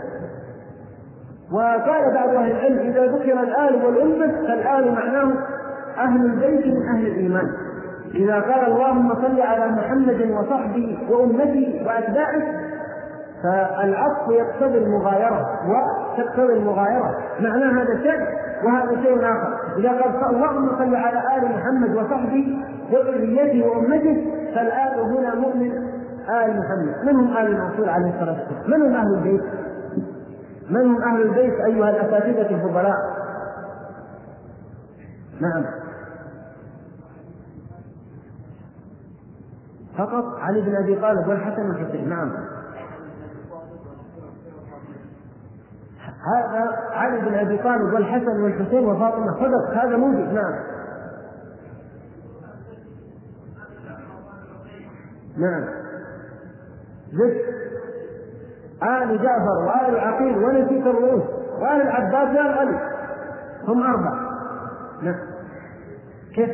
وقال بعض أهل العلم إذا ذكر الآل والأمة فالآل معناه أهل البيت من أهل الإيمان. إذا قال اللهم صل على محمد وصحبه وأمته وأتباعه فالعطف يقتضي المغايرة وتقتضي المغايرة، معناه هذا شيء وهذا شيء آخر. إذا قال اللهم صل على آل محمد وصحبه وذريته وأمته فالآل هنا مؤمن آل محمد. من هم آل الرسول عليه الصلاة والسلام؟ من هم أهل البيت؟ من هم أهل البيت أيها الأساتذة الفضلاء؟ نعم فقط علي بن أبي طالب والحسن والحسين. نعم هذا علي بن أبي طالب والحسن والحسين وفاطمة صدق، هذا موجود. نعم نعم زد آل جعفر وآل عقيل ونسيت الرؤوس وآل العباس وآل علي هم أربع. نعم كيف؟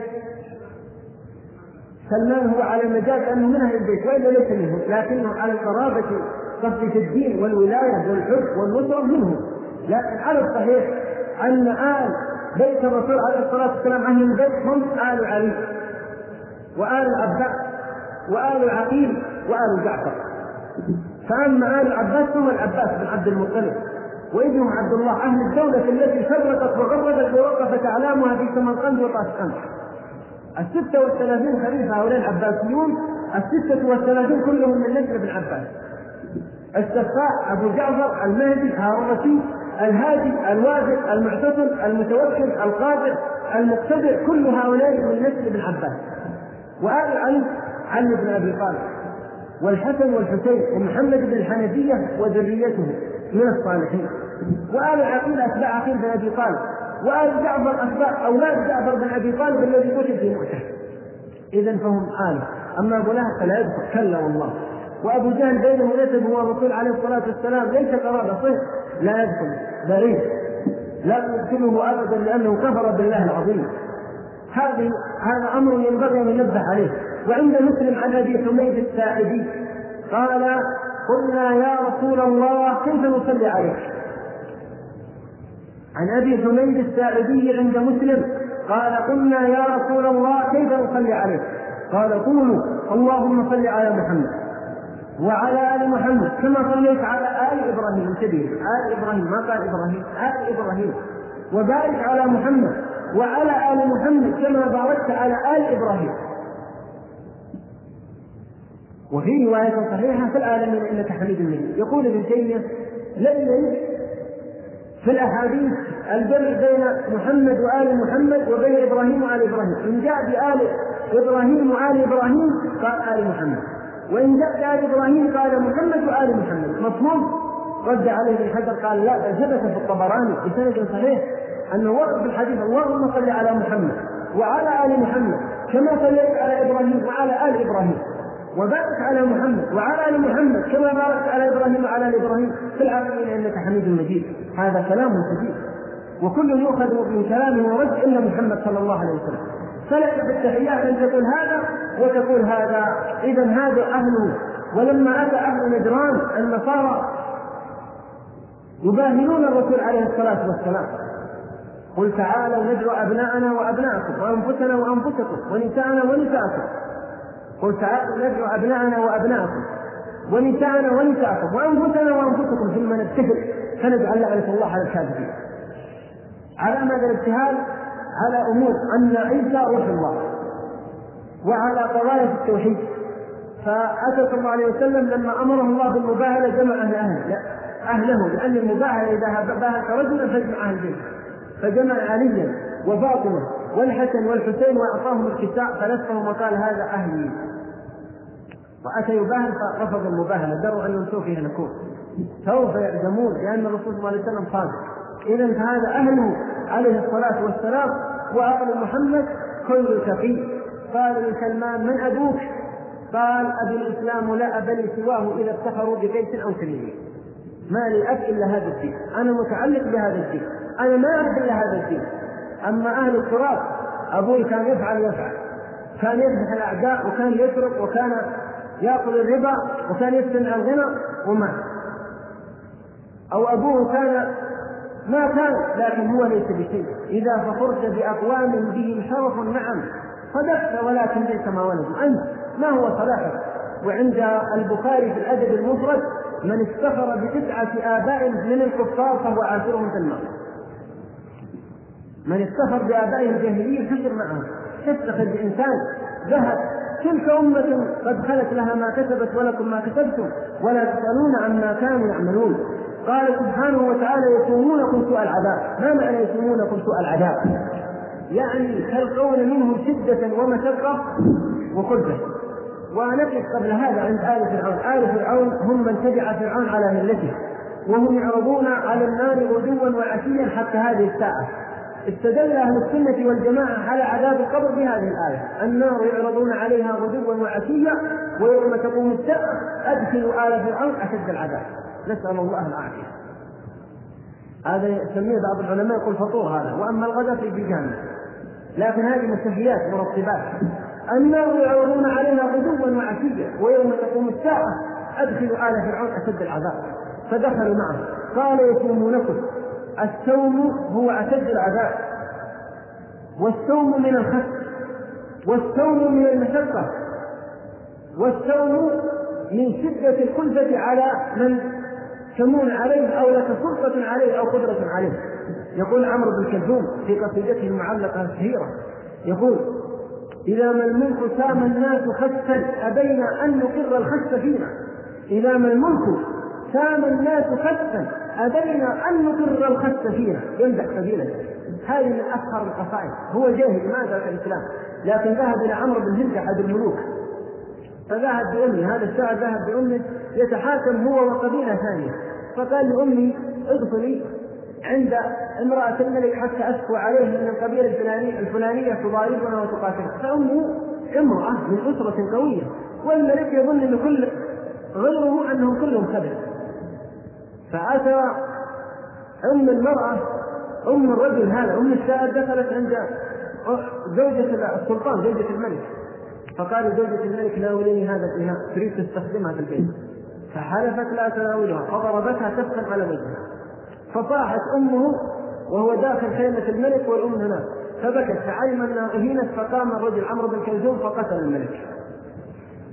سلمان هو على المجاز أنه من أهل البيت وإلا ليس منه، لكنه على القرابة قصد الدين والولاية والحب والنصرة منه. لكن على الصحيح أن آل بيت الرسول عليه الصلاة والسلام أهل البيت هم آل علي وآل العباس وآل العقيل وآل جعفر. فأما آل العباس هم العباس بن عبد المطلب وابنه عبد الله، أهل الدولة التي فرقت وغربت ووقفت أعلامها في سمرقند وطاسقند. الستة والثلاثين خليفة هؤلاء العباسيون، الستة والثلاثين كلهم من نسل بن عباس. السفاح أبو جعفر المهدي هارون الرشيد الهادي الواجد المعتصم المتوكل القادر المقتدر، كل هؤلاء من نسل بن عباس. وآل علي علي بن أبي طالب والحسن والحسين ومحمد بن الحنفية وذريته من الصالحين. وآل عقيل أتباع عقيل بن أبي طالب، وآل جعفر أتباع أولاد جعفر بن أبي طالب الذي قتل في مؤتة. إذن فهم آل. أما أبو لهب فلا يدخل كلا والله. وأبو جهل بينه ونسب هو الرسول عليه الصلاة والسلام ليس قرابة صهر، لا يدخل بريء لا يدخله أبدا لأنه كفر بالله العظيم. هذه هذا أمر ينبغي أن ينبه عليه. وعند مسلم عن أبي حميد الساعدي قال قلنا يا رسول الله كيف نصلي عليك؟ عن أبي حميد الساعدي عند مسلم قال قلنا يا رسول الله كيف نصلي عليك؟ قال قولوا اللهم صل على محمد وعلى آل محمد كما صليت على آل إبراهيم. انتبه، آل إبراهيم، ما قال إبراهيم، آل إبراهيم. وبارك على محمد وعلى آل محمد كما باركت على آل إبراهيم. وفي رواية صحيحة في العالمين إنك حميد مجيد. يقول ابن تيمية لم يرد في الأحاديث الجمع بين محمد وآل محمد وبين إبراهيم وآل إبراهيم. إن جاء بآل إبراهيم وآل إبراهيم قال آل محمد، وإن جاء بآل إبراهيم قال محمد وآل محمد. مفهوم؟ رد عليه ابن حجر قال لا، بل ثبت في الطبراني بسند صحيح أنه ورد في الحديث اللهم صل على محمد وعلى آل محمد كما صليت على إبراهيم وعلى آل إبراهيم، وبارك على محمد وعلى آل محمد كما باركت على إبراهيم وعلى آل إبراهيم في العالمين إنك حميد مجيد. هذا كلام سديد، وكل يؤخذ من كلامه ورد إلا محمد صلى الله عليه وسلم. فلك بالتحيات أن تقول هذا وتقول هذا، إذا هذا أهله. ولما أتى أهل نجران النصارى يباهلون الرسول عليه الصلاة والسلام، قل تعالوا ندعو أبناءنا وأبناءكم وأنفسنا وأنفسكم ونساءنا ونساءكم. قل تعالوا ندعو أبناءنا وأبناءكم ونساءنا ونساءكم وأنفسنا وأنفسكم ثم نبتهل فنجعل لعنة الله على الكاذبين. على ماذا الابتهال؟ على أمور أن عيسى روح الله وعلى قضايا التوحيد. فأتى صلى الله عليه وسلم لما أمره الله بالمباهلة جمع أهل أهله أهله لأن المباهلة إذا باهلت رجلا فاجمع أهل البيت، فجمع عليا وفاطمة والحسن والحسين وأعطاهم الكساء فلفهم وقال هذا أهلي. وأتى يباهل فرفض المباهلة، دروا أنهم سوف يهلكون سوف يعدمون لأن الرسول صلى الله عليه وسلم صادق. إذن فهذا أهله عليه الصلاة والسلام. وأهل محمد كل تقي. قال لسلمان من أبوك؟ قال أبي الإسلام لا أب لي سواه إذا افتخروا بكيس أو تميم. ما لي أب إلا هذا الدين، أنا متعلق بهذا الدين، أنا ما أعرف إلا هذا الدين. أما أهل التراث أبوي كان يفعل يفعل كان يذبح الأعداء وكان يسرق وكان يأكل الربا وكان يستمع الغنى وما، أو أبوه كان ما كان، لكن هو ليس بشيء. إذا فخرت بأقوام بهم شرف نعم صدقت ولكن ليس ما ولد أنت، ما هو صلاحك؟ وعند البخاري في الأدب المفرد من افتخر بتسعة آباء من الكفار فهو عاشرهم في النار. من افتخر بآبائهم الجاهلية حشر معهم. تفتخر بإنسان ذهب تلك أمة قد خلت لها ما كسبت ولكم ما كسبتم ولا تسألون عما كانوا يعملون. قال سبحانه وتعالى يسومونكم سوء العذاب. ما معنى يسومونكم سوء العذاب؟ يعني تلقون منه شدة ومشقة وخلة. ونقف قبل هذا عند آل فرعون. آل فرعون هم من تبع فرعون على ملته، وهم يعرضون على النار غدوا وعشيا حتى هذه الساعة. استدل أهل السنة والجماعة على عذاب القبر بهذه الآية: النار يعرضون عليها غدوا وعشيا ويوم تقوم الساعة أدخلوا آل فرعون أشد العذاب. نسأل الله العافية. هذا يسميه بعض العلماء يقول فطور هذا، وأما الغداء في جهنم. لكن هذه مستحيات مرتبات. النار يعرضون عليها غدوا وعشيا ويوم تقوم الساعة أدخلوا آل فرعون أشد العذاب. فدخلوا معه. قال يسومونكم. السوم هو أشد العذاب، والسوم من الخس، والسوم من المشقة، والسوم من شدة الكلفة على من تمون عليه أو لك سلطة عليه أو قدرة عليه. يقول عمرو بن كلثوم في قصيدته المعلقة الشهيرة يقول: إذا ما الملك سام الناس خسا أبينا أن نقر الخس فينا. إذا ما الملك سام الناس خسا أبينا أن نقر الخس فينا. يمدح قبيلة. هذه من أفخر القصائد. هو جاهل ما درس الإسلام، لكن ذهب إلى عمرو بن هند أحد الملوك فذهب بأمه. هذا الشاعر ذهب بأمه يتحاكم هو وقبيلة ثانية، فقال لأمي اغسلي عند امرأة الملك حتى أشكو عليه من القبيلة الفلانية الفلانية تضاربنا وتقاتلنا. فأمه امرأة من أسرة قوية، والملك يظن أن كل غيره أنهم كلهم خبر. فأتى أم المرأة أم الرجل هذا أم الشاعر دخلت عند زوجة السلطان زوجة الملك، فقال زوجة الملك: ناوليني هذا الإناء تريد تستخدمها في البيت. فحلفت لا تناولها، فضربتها تفخم على وجهها. فصاحت أمه وهو داخل خيمة الملك والأم هناك، فبكت، فعلم أنها أهينت، فقام الرجل عمرو بن كلثوم فقتل الملك.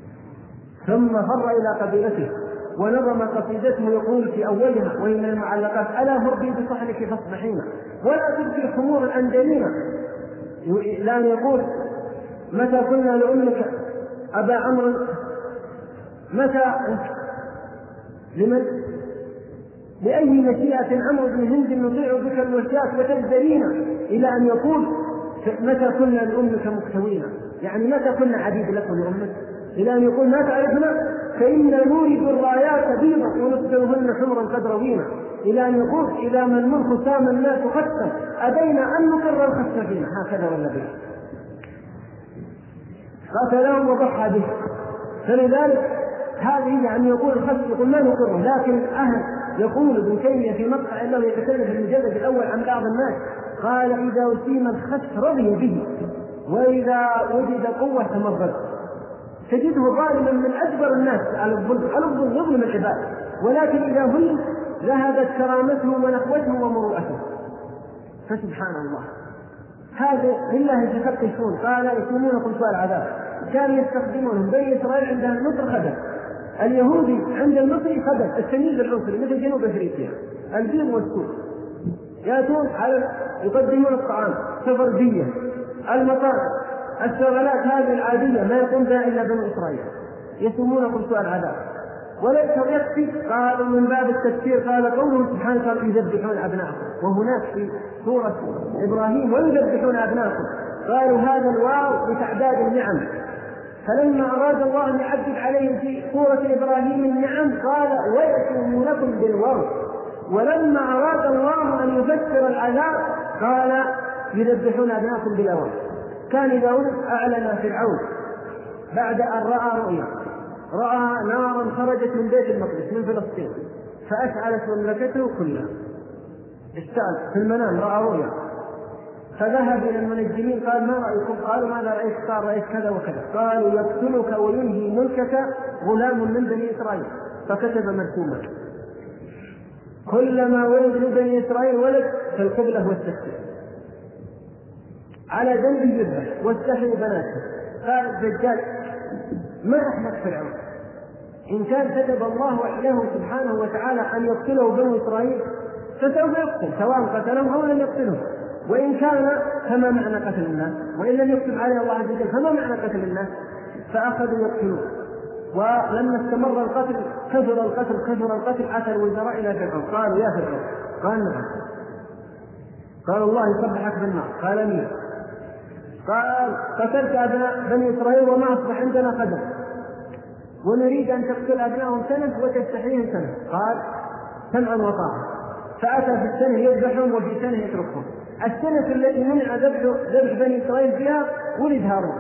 ثم فر إلى قبيلته ونظم قصيدته يقول في أولها وهي من المعلقات: ألا هربي بصحنك فاصبحين ولا تبكي خمور الأندلين. لأن يقول: متى قلنا لأمك أبا عمرو متى لمن لأي مشيئة عمرو بن هند نطيع بك الوشاة وتزدرين، إلى أن يقول: متى كنا لأمك مكتوين، يعني متى كنا عبيد لك ولأمك، إلى أن يقول: ما تعرفنا فإنا نورد الرايات بيضا ونسلهن حمرا قد روينا، إلى أن يقول: إلى من منه سام الناس خسا أبينا أن نكرر الخس فينا. هكذا والنبي قتلهم وضحى به. فلذلك هذه يعني يقول الخس يقول ما نقره، لكن أهل يقول ابن تيمية في مقطع له يتكلم في المجلد الأول عن بعض الناس، قال: إذا أسيم الخس رضي به، وإذا وجد قوة تمرد. تجده ظالما من أكبر الناس على الظلم، على الظلم يظلم العباد، ولكن إذا ظلم ذهبت كرامته ونخوته ومروءته. فسبحان الله، هذا لله يتفتشون. قال: يسومونكم سوء العذاب. كانوا يستخدمونهم بني إسرائيل عندها النصر خدم، اليهودي عند المصري خدم، التمييز العنصري مثل جنوب أفريقيا البيض والسود، يأتون على يقدمون الطعام كفردية، المطار، الشغلات هذه العادية ما يقوم بها إلا بني إسرائيل. يسومونكم سوء العذاب. وليس يكفي، قالوا من باب التفسير قال قوله سبحانه وتعالى: يذبحون أبناءكم، وهناك في سورة إبراهيم: ويذبحون أبناءكم، قالوا هذا الواو لتعداد النعم. فلما أراد الله أن يعدد عليه في سورة إبراهيم النعم قال: ويسومونكم بالواو. ولما أراد الله أن يفسر العذاب قال: يذبحون أبناءكم بلا واو. كان إذا ولد أعلن فرعون بعد أن رأى رؤيا، رأى نارا خرجت من بيت المقدس من فلسطين فأشعلت مملكته كلها، اشتعل في المنام، رأى رؤيا، فذهب إلى المنجمين قال: ما رأيكم؟ قالوا: ماذا رأيت؟ قال: رأيت كذا وكذا. قالوا: يقتلك وينهي ملكك غلام من بني إسرائيل. فكتب مرسوما: كلما ولد من بني إسرائيل ولد فالقبلة والتكفير على ذنب يذبح واستحيوا بناته. قال الدجال: ما أحمد فرعون، إن كان كتب الله له سبحانه وتعالى أن يقتله بنو إسرائيل فسوف يقتل، سواء قتلهم أو لم يقتلهم، وإن كان فما معنى قتل الناس، وإن لم يكتب عليه الله عز وجل فما معنى قتل الناس. فأخذوا يقتلون، ولما استمر القتل كثر القتل كثر القتل أتى الوزراء إلى فرعون قالوا: يا فرعون. قال: نعم. قال: الله يصبحك بالنار. قال: مين؟ قال: قتلت أبناء بني إسرائيل وما أصبح عندنا قدم، ونريد أن تقتل أبنائهم سنة وتستحييهم سنة. قال: سمعا وطاعة. فأتى في السنة يذبحهم وفي سنة يتركهم. السنة التي منع ذبح بني إسرائيل فيها ولد هارون،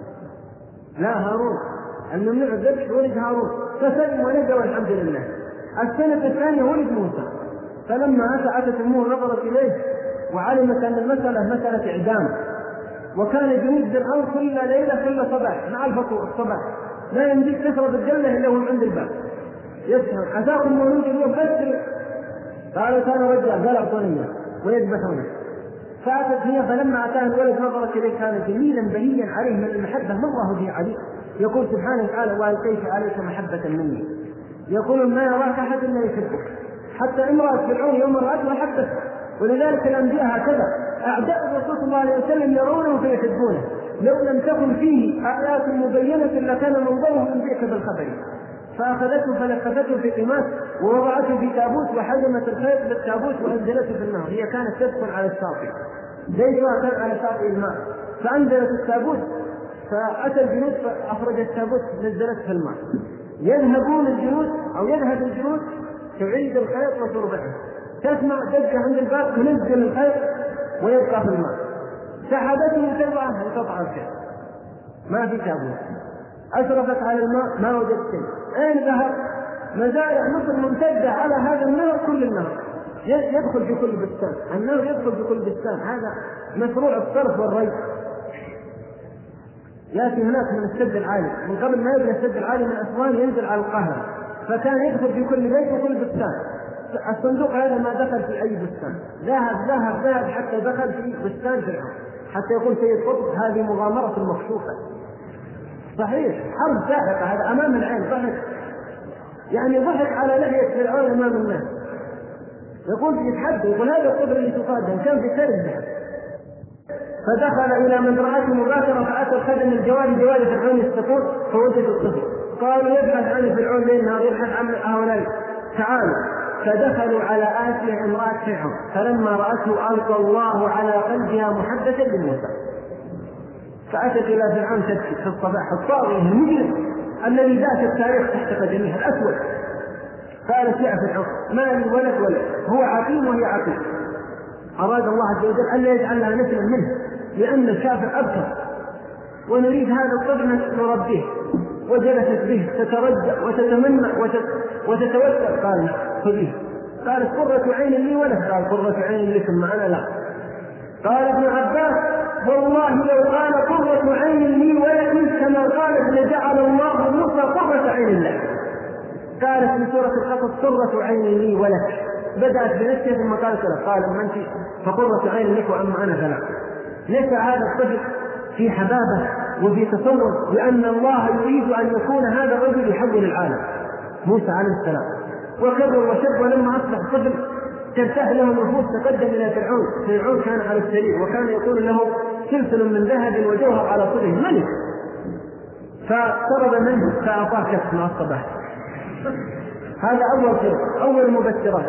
لا هارون الممنوع الذبح ولد هارون، فسلم ونجا والحمد لله. السنة الثانية ولد موسى، فلما أتى أتت أمه نظرت إليه وعلمت أن المسألة مسألة إعدام، وكان جنود فرعون كل ليلة كل صباح مع الفطور الصباح لا يمديك تشرب الجنة إلا هم عند الباب يسهر أتاكم مولود اليوم بس. قالوا: كان رجال قال أعطوني ويذبحونه. فأتت هي فلما أتاه الولد نظرت إليه كان جميلا بهيا عليه من المحبة ما الله به عليه. يقول سبحانه وتعالى: وألقيت عليك محبة مني. يقول: ما يراك أحد إلا يحبك. حتى امرأة فرعون يوم رأته حبته. ولذلك الأنبياء هكذا، أعداء الرسول صلى الله عليه وسلم يرونه فيحبونه. لو لم تكن فيه آيات مبينة لكان منظره ينبئك بالخبر. فأخذته فلقفته في قماش ووضعته في تابوت وحزمت الخيط بالتابوت وأنزلته في النهر. هي كانت تسكن على الشاطئ، زيتها كان على شاطئ الماء، فأنزلت التابوت فأتى الجنود فأخرج التابوت نزلت في الماء. يذهبون الجنود أو يذهب الجنود تعيد الخيط وتربحه، تسمع دقة عند الباب تنزل الخيط ويبقى في الماء. سحبته تربعه انقطع الخيط، ما في تابوت. أشرفت على الماء ما وجدت شيء. أين ذهب؟ مزارع مصر ممتدة على هذا النهر، كل النهر يدخل في كل بستان، النهر يدخل في كل بستان. هذا مشروع الصرف والري. يأتي هناك من السد العالي، من قبل ما يبنى السد العالي من أسوان ينزل على القاهرة، فكان يدخل في كل بيت وكل بستان. الصندوق هذا ما دخل في أي بستان، ذهب ذهب ذهب حتى دخل في بستان فرعون، حتى يقول سيد قطب: هذه مغامرة مكشوفة. صحيح، حرب ساحقة، هذا أمام العين ضحك، يعني ضحك على لحية فرعون أمام الناس، يقول يتحدى يقول هذا الطفل اللي تقاتل كان في سرد. فدخل إلى مزرعته مباشرة فأتى الخدم الجواري جواري فرعون يستقون فوجد الطفل، قالوا يبحث عن فرعون ليل نهار يبحث عن هؤلاء، تعالوا. فدخلوا على آسيا امرأة فرعون فلما رأته ألقى الله على قلبها محدثا بموسى، فأتت إلى فرعون تبكي في الصباح الطاغية المجرم الذي ذات التاريخ تحت قدمها الأسود. قالت يا فرعون ما لي ولد ولد، هو عقيم وهي عقيم. أراد الله عز وجل ألا يجعل لها نسلا منه لأن الكافر أبكر، ونريد هذا الطفل نربيه. وجلست به تترجى وتتمنى وتتوسل. قال خذيه. قالت قرة عين لي ولد، قال قرة عين لكم معنا لا. قال ابن عباس والله لو قال قرة عين لي ولد كما قالت لجعل الله موسى قرة عين له. قالت في سورة القصص قرة عين لي ولد، بدأت بنفسها ثم قالت له قال أما أنت فقرة عين لك وأما أنا فلا. ليس هذا الطفل في حبابه وفي تصور لأن الله يريد أن يكون هذا الرجل يحول العالم موسى عليه السلام، وكبر وشب ولما أصبح طفل ترتاح له النفوس تقدم إلى فرعون. فرعون كان على السرير وكان يقول له سلسل من ذهب وجوهر على صدره ملك، فاقترب منه فأعطاه كف مع الصباح. هذا أول شيء، أول مبشرات.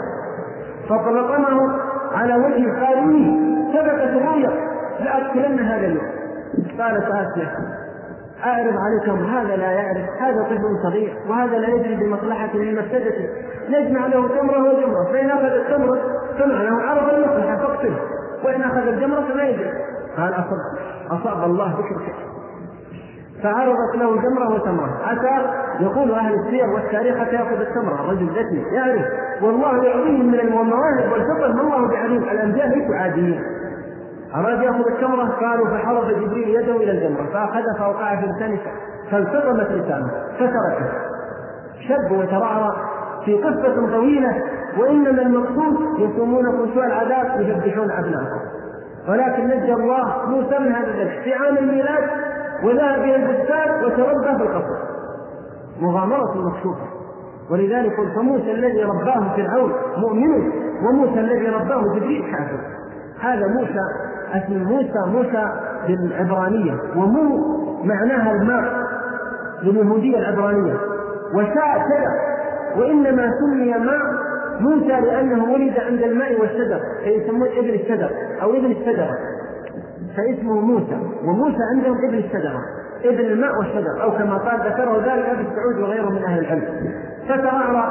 فطلقمه على وجه خاليه سبقت رؤيا لأكلن هذا اليوم. قالت آسيا أعرض عليكم هذا لا يعرف، هذا طفل صغير وهذا لا يدري بمصلحة من مفسدته، نجمع له تمرة وجمرة، فإن أخذ التمرة فمعناه عرض المصلحة فاقتله، وإن أخذ الجمرة فما يدري. قال أصاب أصاب الله بك، فعرضت له جمرة وتمرة. حتى يقول أهل السير والتاريخ حتى يأخذ التمرة الرجل ذكي يعرف، والله يعطيهم من المواهب والفضل ما الله بعليم، الأنبياء ليسوا عاديين. أراد يأخذ التمرة قالوا فحرف جبريل يده إلى الجمرة فأخذها فوقع في لسانه فالتقمت لسانه فتركه. شب وترعرع في قصة طويلة، وإنما المقصود يصومونكم سوء العذاب يذبحون أبناءكم. ولكن نجى الله موسى من هذا الذبح في عام الميلاد وذهب إلى البستان وتربى في القصر، مغامرة مكشوفة. ولذلك فموسى الذي رباه فرعون مؤمن، وموسى الذي رباه جبريل كافر. هذا موسى اسم موسى موسى بالعبرانية، ومو معناها الماء باليهودية العبرانية، وشاء كذا، وإنما سمي ماء موسى لأنه ولد عند الماء والشجر فيسمون ابن الشجر أو ابن الشجرة، فاسمه موسى. وموسى عندهم ابن الشجرة، ابن الماء والشجر، أو كما قال ذكره ذلك أبي السعود وغيره من أهل العلم. فترعرع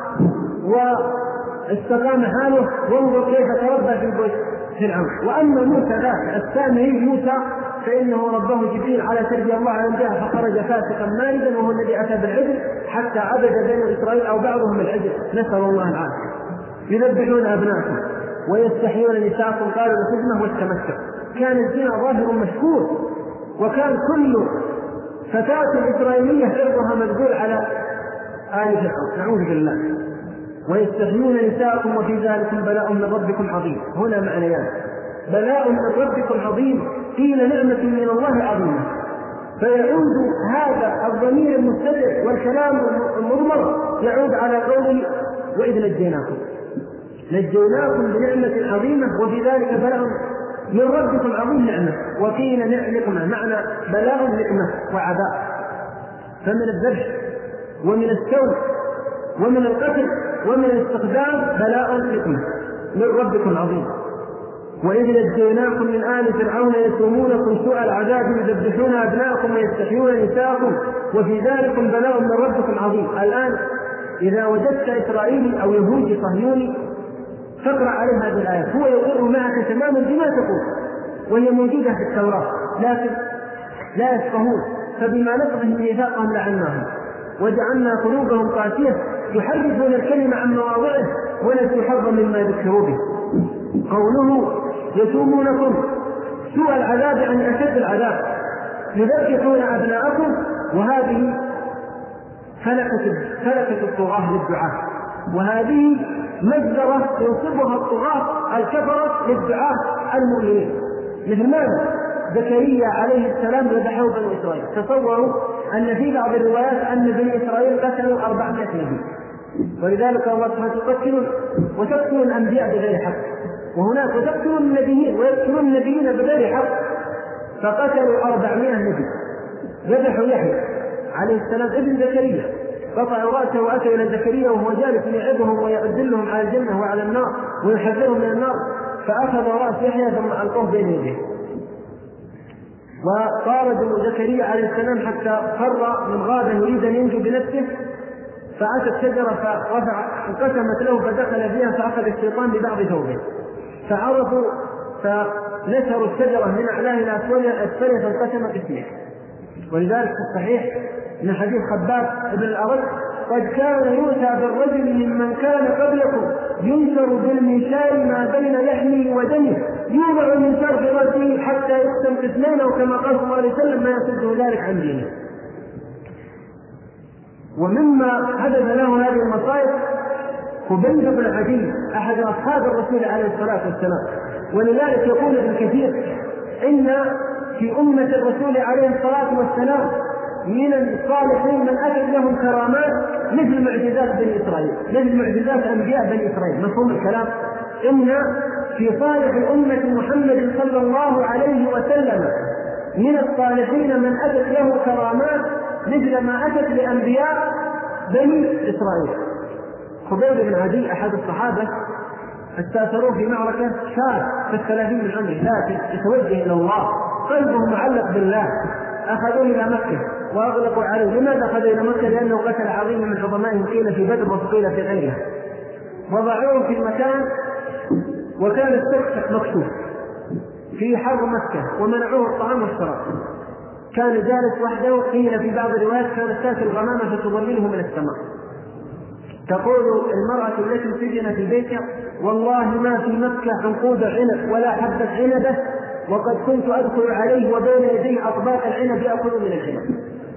واستقام حاله، وانظر كيف تربى في البيت فرعون. وأما موسى ذاك السامري موسى فإنه ربه جبريل على تربية الله على الجاه، فخرج فاسقا ماردا وهو الذي أتى بالعجل حتى عبد بين إسرائيل أو بعضهم العجل، نسأل الله العافية. يذبحون أبناءكم ويستحيون نساءكم، قالوا الخدمة والتمتع. كان الزنا ظاهر مشكور، وكان كل فتاة إسرائيلية عرضها مذبول على آل فرعون، نعوذ بالله. ويستحيون نساءكم وفي ذلك بلاء من ربكم عظيم. هنا معنيان: بلاء من ربكم عظيم، قيل نعمة من الله عظيمة، فيعود هذا الضمير المستتر والكلام المضمر يعود على قوله وإذ نجيناكم نجيناكم بنعمة عظيمة وفي ذلك بلاء من ربكم عظيم نعمة، وقيل نعمة معنى بلاء نعمة وعذاب. فمن الذبح ومن السوء ومن القتل ومن الاستخدام بلاء نعمة من ربكم عظيم. وإذ نجيناكم من آل فرعون يسومونكم سوء العذاب يذبحون أبناءكم ويستحيون نساءكم وفي ذلك بلاء من ربكم عظيم. الآن إذا وجدت إسرائيلي أو يهودي صهيوني فاقرأ عليه هذه الآية، هو يقر معك تماما بما تقول، وهي موجودة في التوراة، لكن لا يفقهون. فبما نقضهم ميثاقهم لعناهم وجعلنا قلوبهم قاسية يحرفون الكلمة عن مواضعه ونسوا حظا مما ذكروا به. قوله يسومونكم سوء العذاب عن أشد العذاب يذبحون أبناءكم، وهذه فلكة فلكة الطغاة للدعاء، وهذه مجزرة ينصبها الطغاة الكفرة للدعاء المؤمنين. مثل ماذا؟ زكريا عليه السلام ذبحه بنو إسرائيل. تصوروا أن في بعض الروايات أن بني إسرائيل قتلوا أربعمائة نبي، ولذلك الله سبحانه يقتلون وتقتلون الأنبياء بغير حق، وهناك وتقتلون النبيين ويقتلون النبيين بغير حق، فقتلوا أربعمائة نبي. ذبحوا يحيى عليه السلام ابن زكريا، قطعوا رأسه وأتوا إلى زكريا وهو جالس يعظهم ويدلهم على الجنة وعلى النار ويحذرهم من النار، فأخذوا رأس يحيى ثم ألقوه بين يديه. وطاردوا زكريا عليه السلام حتى فر من غابة يريد أن ينجو بنفسه، فأتت شجرة فرفع انقسمت له فدخل فيها فأخذ الشيطان ببعض ثوبه، فعرفوا فنشروا الشجرة من أعلاه إلى أسفلها فانقسمت اثنين. ولذلك في الصحيح من حديث خباب بن الأرد: قد كان يؤتى بالرجل ممن كان قبلكم ينشر بالمنشار ما بين لحمه ودمه يوضع من شرف رأسه حتى يقسم اثنين، أو كما قال صلى الله عليه وسلم: ما يصده ذلك عن دينه. ومما حدث له هذه المصائب خبيب بن عدي أحد أصحاب الرسول عليه الصلاة والسلام. ولذلك يقول ابن كثير: إن في أمة الرسول عليه الصلاة والسلام من الصالحين من أتت لهم كرامات مثل معجزات بني إسرائيل، مثل معجزات أنبياء بني إسرائيل. مفهوم الكلام؟ إن في صالح أمة محمد صلى الله عليه وسلم من الصالحين من أتت له كرامات مثل ما أتت لأنبياء بني إسرائيل. خبيب بن عدي أحد الصحابة استأثروه في معركة شاب في الثلاثين من عمره، لكن يتوجه إلى الله، قلبه معلق بالله. أخذوه إلى مكة وأغلقوا عليه. لماذا أخذوا إلى مكة؟ لأنه قتل عظيم من عظمائهم، قيل في بدر وقيل في غيرها. وضعوه في مكان وكان السقف مكشوف في حر مكة، ومنعوه الطعام والشراب. كان جالس وحده، قيل في بعض الروايات كانت تأتي الغمامة فتظلله من السماء. تقول المرأة التي سجنت في بيتها: والله ما في مكة عنقود عنب ولا حبة عنبة، وقد كنت أدخل عليه وبين يديه أطباق العنب يأكل من العنب.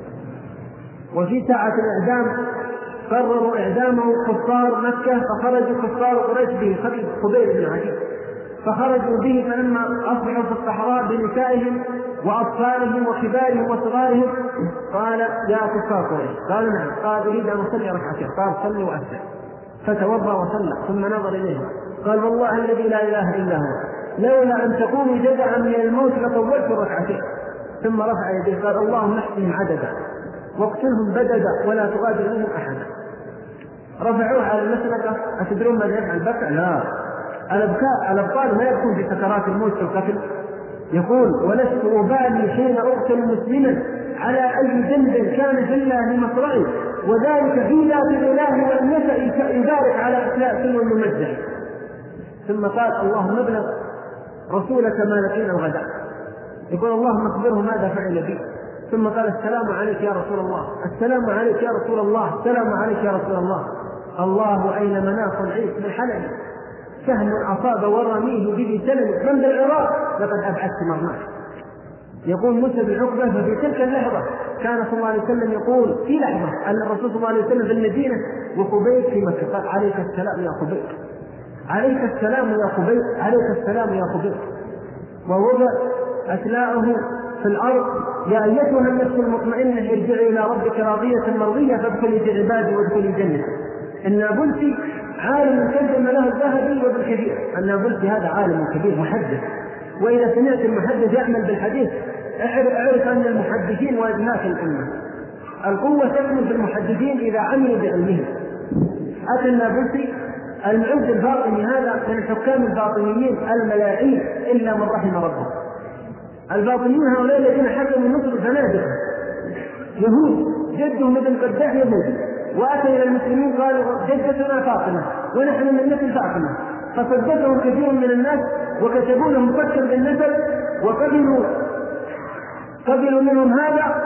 وفي ساعة الإعدام قرروا إعدامه كفار مكة، فخرجوا كفار قريش به خبيب بن عدي، فخرجوا به. فلما أصبحوا في الصحراء بنسائهم وأطفالهم وكبارهم وصغارهم قال: يا كفار قريش. قالوا: نعم. قال: أريد أن أصلي ركعتين. قال: صلي وأسلم. فتوضأ وصلى، ثم نظر إليهم قال: والله الذي لا إله إلا هو لولا أن تقوموا جزعا من الموت لطولت ركعتين. ثم رفع يديه قال: اللهم احصهم عددا واقتلهم بددا ولا تغادر منهم أحدا. رفعوه على المسندة. أتدرون ماذا يفعل البكاء؟ لا، الأبكاء الأبطال ما يكون في سكرات الموت في القتل. يقول: ولست أبالي حين أقتل مسلما على أي ذنب كان في الله مصرعي، وذلك في ذات الإله وأن يشأ يبارك على أسلافه والممزح. ثم قال: اللهم ابلغ رسولك ما لقينا الغداء. يقول: اللهم اخبره ماذا فعل بي. ثم قال: السلام عليك يا رسول الله، السلام عليك يا رسول الله، السلام عليك يا رسول الله. الله أين مناخ العيس من حلب، سهم أصاب ورميه به سلم من بالعراق لقد أبعدت مرماك. يقول موسى بن عقبة: ففي تلك اللحظة كان صلى الله عليه وسلم يقول في لحظة أن الرسول صلى الله عليه وسلم في المدينة وخبيب في مكة، قال: عليك السلام يا خبيب، عليك السلام يا خبيب، عليك السلام يا خبيب. ووضع أسلاءه في الأرض: يا أيتها النفس المطمئنة ارجعي إلى ربك راضية مرضية فادخلي في عبادي وادخلي جنة. النابلسي عالم قدم له الذهبي وابن كثير. النابلسي هذا عالم كبير محدث، وإذا سمعت المحدث يعمل بالحديث اعرف أن المحدثين وجهات الأمة. القوة تكمن في المحدثين إذا عملوا بعلمهم. أتى النابلسي المعز الباطني هذا من الحكام الباطنيين الملاعين إلا من رحم ربه. الباطنيون هؤلاء الذين حكموا مصر زنادقة يهود، جدهم ابن قداح يهودي، وأتى إلى المسلمين قالوا: جدتنا فاطمة ونحن من نسل فاطمة. فصدقهم كثير من الناس وكتبوا لهم فتكا بالنسب، وقبلوا قبلوا منهم هذا،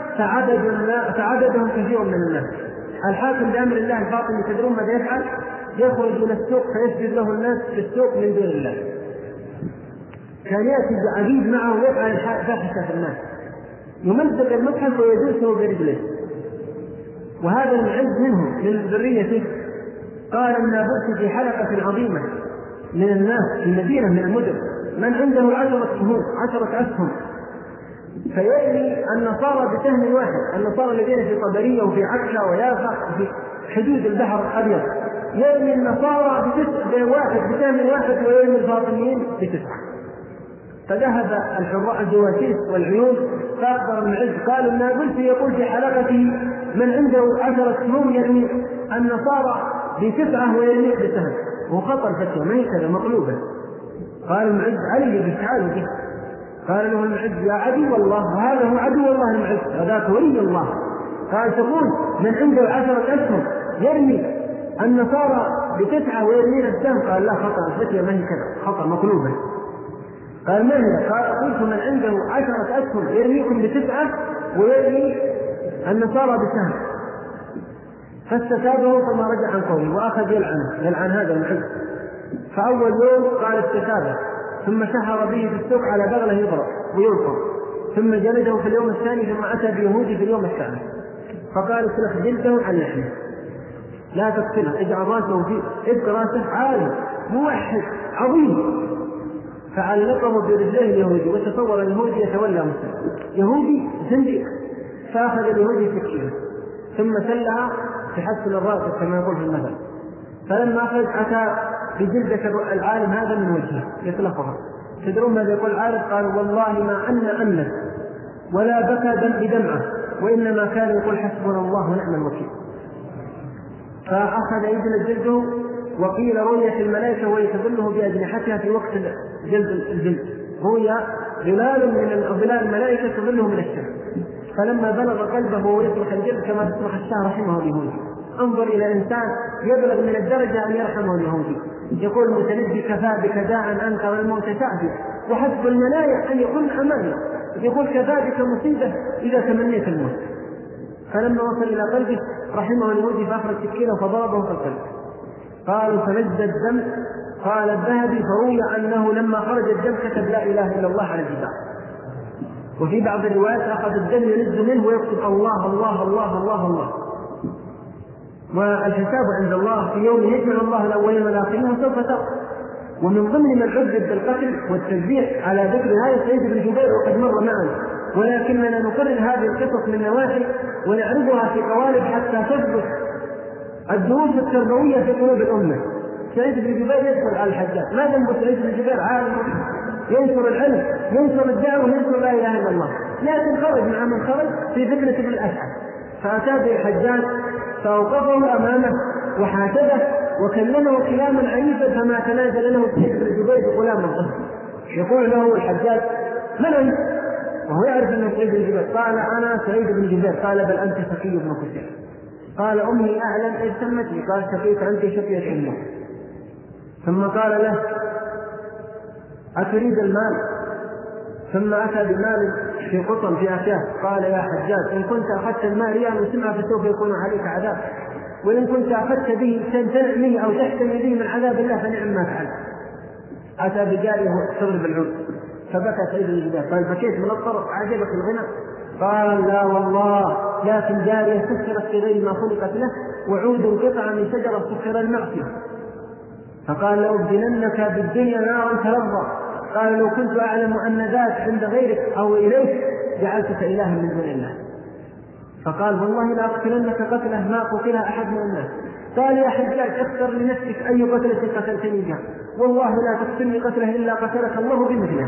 فعددهم كثير من الناس. الحاكم بأمر الله الفاطمي تدرون ماذا يفعل؟ يخرج إلى السوق فيسجد له الناس في السوق من دون الله. كان يأتي عبيد معه ويفعل فاحشة في الناس، يمزق المصحف ويدوسه برجله. وهذا المعز منهم من ذريته. قال النابلسي في حلقة عظيمة من الناس في مدينة من المدن من عنده عشرة سهول عشرة أسهم فيرمي النصارى بسهم واحد، النصارى الذين في طبرية وفي عكا ويافا وفي حدود البحر الأبيض، يرمي النصارى بواحد بسهم واحد ويرمي الفاطميين بتسعة. فذهب الحراء الجواسيس والعيون فأخبر بن عز قالوا ما قلت يقول في حلقته من عنده عشرة سهوم يرمي النصارى بتسعة ويرمي بسهم، وخطأ الفتوى ما هي كذا مقلوبة. قال ابن عز علي بإفعاله به. قال له ابن عز يا عدو الله، وهذا هو عدو الله ابن عز، هذاك ولي الله. قال تقول من عنده عشرة أسهم يرمي النصارى بتسعة ويرمين السهم؟ قال لا، خطأ الفتوى ما هي كذا، خطأ مقلوبة. قال ما هي؟ قال قلت من عنده عشرة أسهم يرميكم بتسعة ويرمي النصارى بسهم. فاستتابه ثم رجع عن قوله وأخذ يلعنه يلعن هذا ابن عز. فأول يوم قال استتابه، ثم شهر به في السوق على بغله يضرب ويلقم، ثم جلده في اليوم الثاني، ثم أتى بيهودي في اليوم الثالث فقال اسلخ جلده عن لحمه لا تقتله، اجعل راسه في ابقى راسه عالم موحد عظيم. فعلقه برجليه اليهودي، وتصور اليهودي يتولى مسلم، يهودي زنديق. فأخذ اليهودي سكينة ثم سلها في حسن الرأس كما يقول في المثل. فلما أخذ أتى بجلدة العالم هذا من وجهه يطلقها. تدرون ماذا يقول العالم؟ قال والله ما أن أنس ولا بكى دم بدمعه، وإنما كان يقول حسبنا الله ونعم الوكيل. فأخذ يجلد جلده، وقيل رؤية الملائكة وهي تظله بأجنحتها في وقت جلد الجلد، رؤيا ظلال من ظلال الملائكة تظله من الشمس. فلما بلغ قلبه ويصرخ الجلد كما تصرخ الشاه رحمه اليهودي. انظر إلى إنسان يبلغ من الدرجة أن يرحمه اليهودي، يقول المتنبي كفى بك داعا أنكر الموت شعبي، وحسب المنايا أن يكون أمامي، يقول كفى بك مصيبة إذا تمنيت الموت. فلما وصل إلى قلبه رحمه اليهودي فأخرج سكينه فضربه في القلب. قالوا فنزل الدم. قال الذهبي فروي أنه لما خرج الدم كتب لا إله إلا الله على الجدار. وفي بعض الروايات أخذ الدم ينز منه ويكتب الله الله الله الله الله. والحساب عند الله في يوم يجمع الله الأولين والآخرين وسوف ترى. ومن ضمن من عذب بالقتل والتذبيح على ذكر هذا سعيد بن جبير وقد مر معنا، ولكننا نقرر هذه القصص من نواحي ونعرضها في قوالب حتى تثبت الدروس التربوية في قلوب الأمة. سعيد بن جبير يدخل على الحجاج، ما ذنب سعيد بن جبير؟ عالم ينشر العلم ينشر الدعوة ينشر لا إله إلا الله، لكن خرج مع من خرج في فتنة ابن الأشعث. فأتى به الحجاج فأوقفه أمامه وحاسبه وكلمه كلاما عنيفا فما تنازل له سعيد بن جبير بغلام الغصب. يقول له الحجاج من أنت؟ وهو يعرف أنه سعيد بن جبير. قال أنا سعيد بن جبير. قال بل أنت شقي بن كثير. قال أمي أعلم إذ سمتني. قال شقيك أنت شقية أمك. ثم قال له أتريد المال؟ ثم أتى بمال في قطن في أكياس. قال يا حجاج إن كنت أخذت المال رياء وسمع فسوف يكون عليك عذاب، وإن كنت أخذت به تنتهي أو تحتمي به من عذاب الله فنعم ما فعل. أتى بجاريه تضرب العود فبكى سعيد بن جبير. قال بكيت من الطرف عجبك الغنى؟ قال لا والله، لكن جارية سكرت في غير ما خلقت له، وعود قطعة من شجرة سكر المعصية. فقال لأبدلنك بالدنيا نارا تلظى. قال لو كنت أعلم أن ذاك عند غيرك أو إليك جعلتك إلها من دون الله. فقال والله لا أقتلنك قتله ما قتلها أحد من الناس. قال يا حجاج اختر لنفسك أي قتلة قتلتني بها، والله لا تقتلني قتله إلا قتلك الله بمثلها.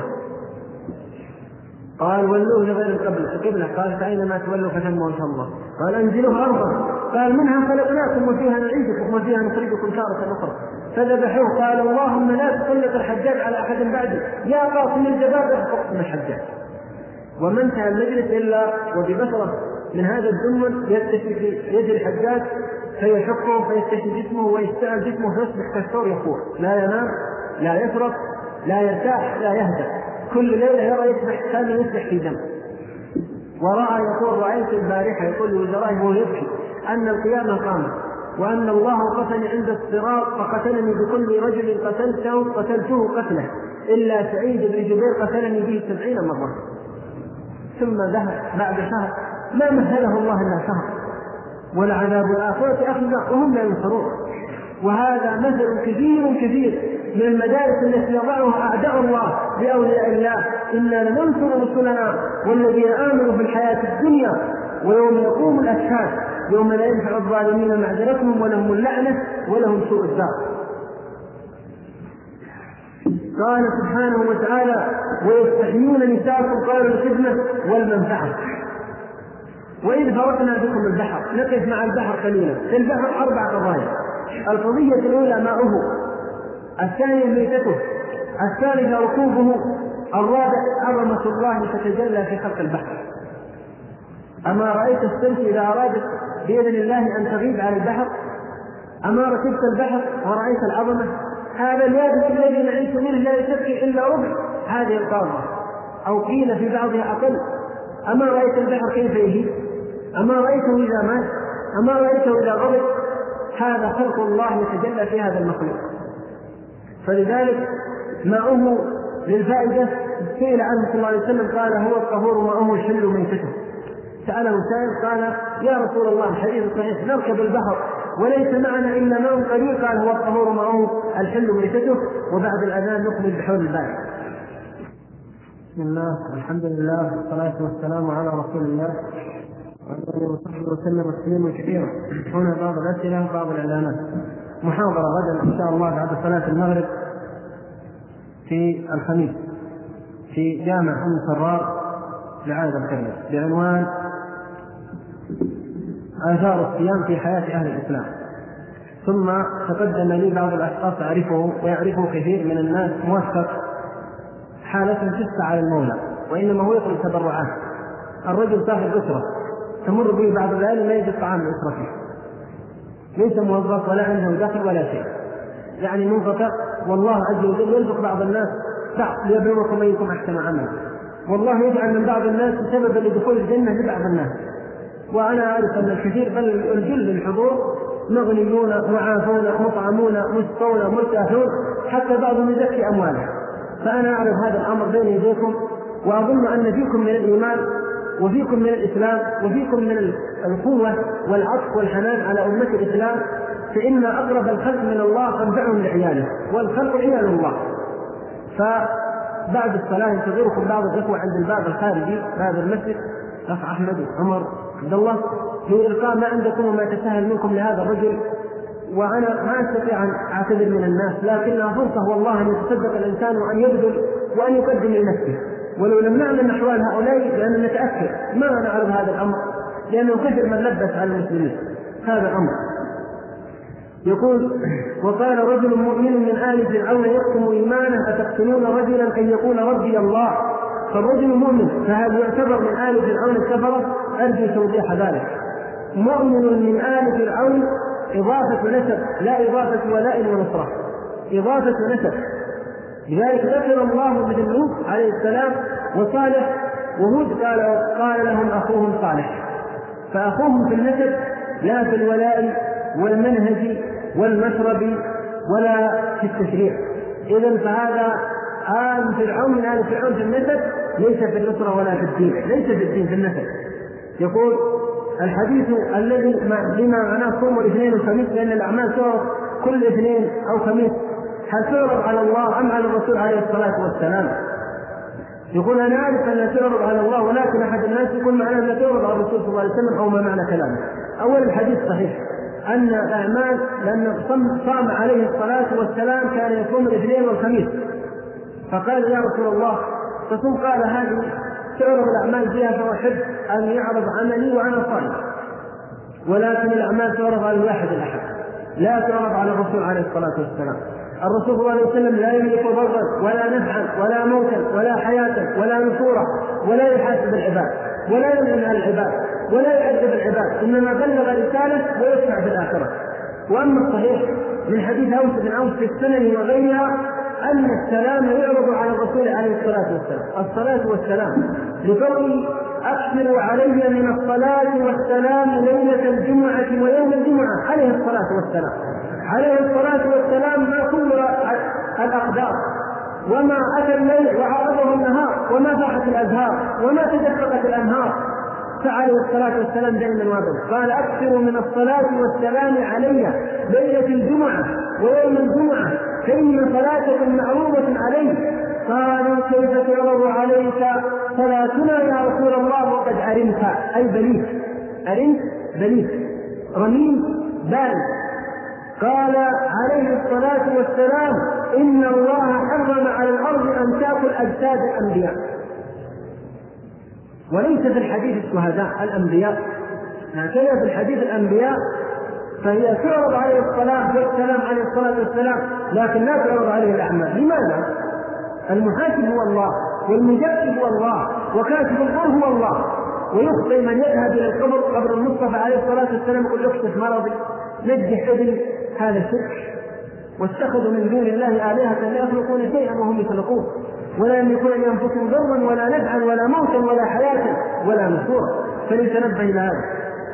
قال ولوه لغير القبلة. قال فأينما تولوا فثم وجه الله. قال انزلوه أرضا. قال منها خلقناكم وفيها نعيدكم وفيها نخرجكم تارة أخرى. فذبحوه. قال اللهم لا تسلط الحجاج على أحد بعده، يا قاسم الجبابرة فاقسم الحجاج. وما انتهى المجلس إلا وببصرة من هذا الدم يستشفي في يد الحجاج فيشقه فيستشفي جسمه ويستأل جسمه فيصبح كالثور يخور، لا ينام لا يفرط لا يرتاح لا يهدأ، كل ليلة يرى يسبح كان يسبح في دم. ورأى يقول رأيت البارحة يقول لوزرائه وهو يبكي أن القيامة قامت وأن الله قتلني عند الصراط فقتلني بكل رجل قتلته قتلته قتله إلا سعيد بن جبير قتلني به سبعين مرة. ثم ذهب بعد شهر ما مهله الله إلا شهر، والعذاب الآخرة أخذ وهم لا ينصرون. وهذا مثل كثير كثير من المدارس التي يضعها أعداء الله لأولياء الله: إنا لننصر رسلنا والذين آمنوا في الحياة الدنيا ويوم يقوم الأشهاد يوم لا ينفع الظالمين معذرتهم ولهم اللعنة ولهم سوء الدار. قال سبحانه وتعالى: ويستحيون نساءكم قالوا الخدمة والمنفعة. وإذ فرقنا بكم البحر، نقف مع البحر قليلا. في البحر أربع قضايا: القضية الأولى ماؤه، الثانية ميتته، الثالثة ركوبه، الرابع عظمة الله تتجلى في خلق البحر. أما رأيت الشمس إذا أرادت بإذن الله أن تغيب على البحر؟ أما ركبت البحر ورأيت العظمة؟ هذا اليابس الذي نعيش منه لا يشكل إلا ربع هذه القارة، أو قيل في بعضها أقل. أما رأيت البحر كيف يجي؟ أما رأيته إذا مات؟ أما رأيته إذا غضب؟ هذا خلق الله يتجلى في هذا المخلوق. فلذلك ماؤه للفائدة. سئل عنه صلى الله عليه وسلم قال: هو الطهور ماؤه الحل ميتته. سأله سائل قال: يا رسول الله، الحديث صحيح، نركب البحر وليس معنا إلا ماء قليل. قال: هو الطهور ماؤه الحل ميتته. وبعد الأذان نكمل بحول الباري. بسم الله والحمد لله والصلاة والسلام على رسول الله وعلى آله وصحبه وسلم تسليما كثيرا. هنا بعض الأسئلة وبعض الإعلانات. محاضرة غدا إن شاء الله بعد صلاة المغرب في الخميس في جامع أم سرار لعائلة الكريم بعنوان آثار الصيام في حياة أهل الإسلام. ثم تقدم لي بعض الأشخاص أعرفه ويعرفه كثير من الناس موثق حالة تشفى على المولى، وإنما هو يطلب تبرعات. الرجل صاحب أسرة تمر به بعض الليالي لا يجد طعام لأسرته، ليس موظف ولا عنده دخل ولا شيء، يعني منقطع. والله عز وجل يرزق بعض الناس بعض ليبلوكم أيكم أحسن عملا، والله يجعل من بعض الناس سببا لدخول الجنة لبعض الناس. وأنا أعرف أن الكثير بل الجل الحضور مغنيون معافون مطعمون مسطون مرتاحون، حتى بعضهم يزكي أمواله. فأنا أعرف هذا الأمر بين يديكم، وأظن أن فيكم من الإيمان وفيكم من الإسلام وفيكم من القوة والعطف والحنان على أمة الإسلام، فإن أقرب الخلق من الله تنفعهم لعياله، والخلق عيال الله. فبعد الصلاة ينتظركم بعض الإخوة عند الباب الخارجي باب المسجد، أخ أحمد عمر عبد الله، لإلقاء ما عندكم وما تسهل منكم لهذا الرجل. وأنا ما أستطيع أن أعتذر من الناس، لكنها فرصة والله أن يتصدق الإنسان وأن يبذل وأن يقدم لنفسه. ولو لم نعلم أحوال هؤلاء لأن نتأكد ما نعرف هذا الأمر، لأنه كثر من لبس على المسلمين هذا الأمر. يقول: وقال رجل مؤمن من آل فرعون يكتم إيمانه: أتقتلون رجلا أن يقول ربي الله؟ فالرجل مؤمن، فهل يعتبر من آل فرعون الكفرة؟ أرجو توضيح ذلك. مؤمن من آل فرعون إضافة نسب لا إضافة ولاء ونصرة، إضافة نسب. لذلك ذكر الله مثل نوح عليه السلام وصالح وهود، قال قال لهم أخوهم صالح، فأخوهم في النسب لا في الولاء والمنهج والمشرب ولا في التشريع. إذن فهذا آل فرعون من آل فرعون في النسب، ليس في النصرة ولا في الدين، ليس في الدين في النسب. يقول الحديث الذي بما معناه صوم الاثنين والخميس، لأن الأعمال تعرض كل اثنين أو خميس، هل تعرض على الله أم على الرسول عليه الصلاة والسلام؟ يقول أنا أعرف أنها تعرض على الله، ولكن أحد الناس يقول معناه أنها تعرض على الرسول صلى الله عليه وسلم، أو ما معنى كلامه. أول الحديث صحيح أن الأعمال، لأن صام عليه الصلاة والسلام كان يصوم الاثنين والخميس، فقال يا رسول الله تصوم؟ قال هذه تعرض الأعمال فيها، فأحب أن يعرض عملي وأنا صائم، ولكن الأعمال تعرض على الواحد الأحد، لا تعرض على الرسول عليه الصلاة والسلام. الرسول صلى الله عليه وسلم لا يملك ضرا ولا نفعا ولا موتا ولا حياة ولا نشورا، ولا يحاسب العباد ولا يمنع العباد ولا يعذب العباد، إنما بلغ رسالة ويشفع في الآخرة. وأما الصحيح من حديث أوس بن عوف في السنن وغيرها أن السلام يعرض على الرسول عليه الصلاة والسلام، الصلاة والسلام، لقوله أكثروا علي من الصلاة والسلام ليلة الجمعة ويوم الجمعة عليه الصلاة والسلام. عليه الصلاة والسلام ما كل الأقدار، وما أتى الليل وعرضه النهار، وما فاحت الأزهار، وما تدفقت الأنهار، فعليه الصلاة والسلام دائما وابدا. قال أكثروا من الصلاة والسلام علي ليلة الجمعة ويوم الجمعة فإن صلاتكم معروضة عليه. قالوا كيف تعرض عليك صلاتنا يا رسول الله وقد أرمت، أي بليت، أرمت بليت، رميم بال. قال عليه الصلاة والسلام إن الله حرم على الأرض أن تأكل أجساد الأنبياء، وليس في الحديث الشهداء الأنبياء، هكذا في الحديث الأنبياء فهي تعرض عليه الصلاة والسلام عليه الصلاة والسلام، لكن لا تعرض عليه الأعمال. لماذا؟ المحاسب هو الله، والمجدد هو الله، وكاتب الأمر هو الله. ويخطئ من يذهب إلى القبر، قبر المصطفى عليه الصلاة والسلام، يقول اكشف مرضي، نجح ابني، هذا شرك. واتخذوا من دون الله آلهة لا يخلقون شيئا وهم يخلقون، ولا يملكون لأنفسهم ضرا ولا نفعا ولا موتا ولا حياة ولا نشورا. فليتنبه إلى هذا.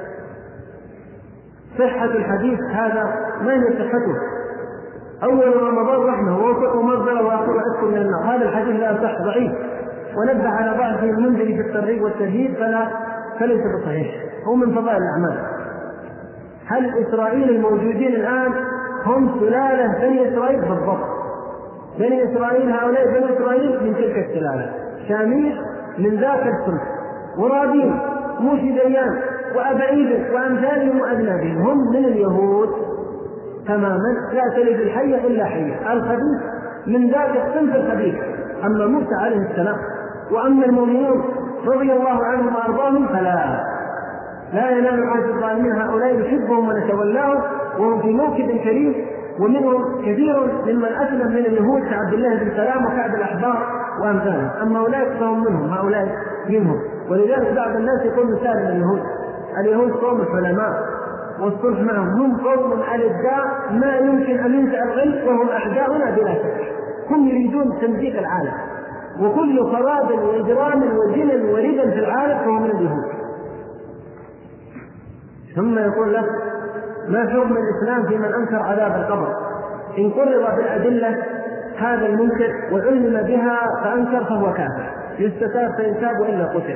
صحة الحديث هذا ما هي صحته؟ أول رمضان رحمة ووفق مرضى وأقول عدكم من النار، هذا الحديث لا صح، ضعيف، ونبه على ضعفه المنذري في الترغيب والترهيب، فلا فليس بصحيح، هو من فضائل الأعمال. هل إسرائيل الموجودين الآن هم سلالة بني إسرائيل؟ بالضبط، بني إسرائيل هؤلاء بني إسرائيل من تلك السلالة، شامير من ذاك الصنف، ورابين، موشي ديان، وأبعيد وأمثالهم وأذنابهم، هم من اليهود تماما، لا تلد الحية إلا حية، الخبيث من ذاك الصنف الخبيث. أما موسى عليه السلام وأما المؤمنون رضي الله عنهم وأرضاهم فلا لا ينال عهد الظالمين، هؤلاء نحبهم ونتولاهم وهم في موكب كريم، ومنهم كثير ممن أسلم من اليهود كعبد الله بن سلام وكعب الأحبار وأمثالهم. أما أولئك فهم منهم، هؤلاء منهم. ولذلك بعض الناس يقول مثال اليهود، اليهود قوم الحلماء والصلح معهم، هم قوم ألداء ما يمكن أن ينزع الغيب، وهم أعداؤنا بلا شك، هم يريدون تمزيق العالم، وكل خراب وإجرام وزنا وربا في العالم فهو من اليهود. ثم يقول لك ما حكم الإسلام في من أنكر عذاب القبر؟ إن قرر بالأدلة هذا المنكر وعلم بها فأنكر فهو كافر، يستتاب فينتاب وإلا قتل.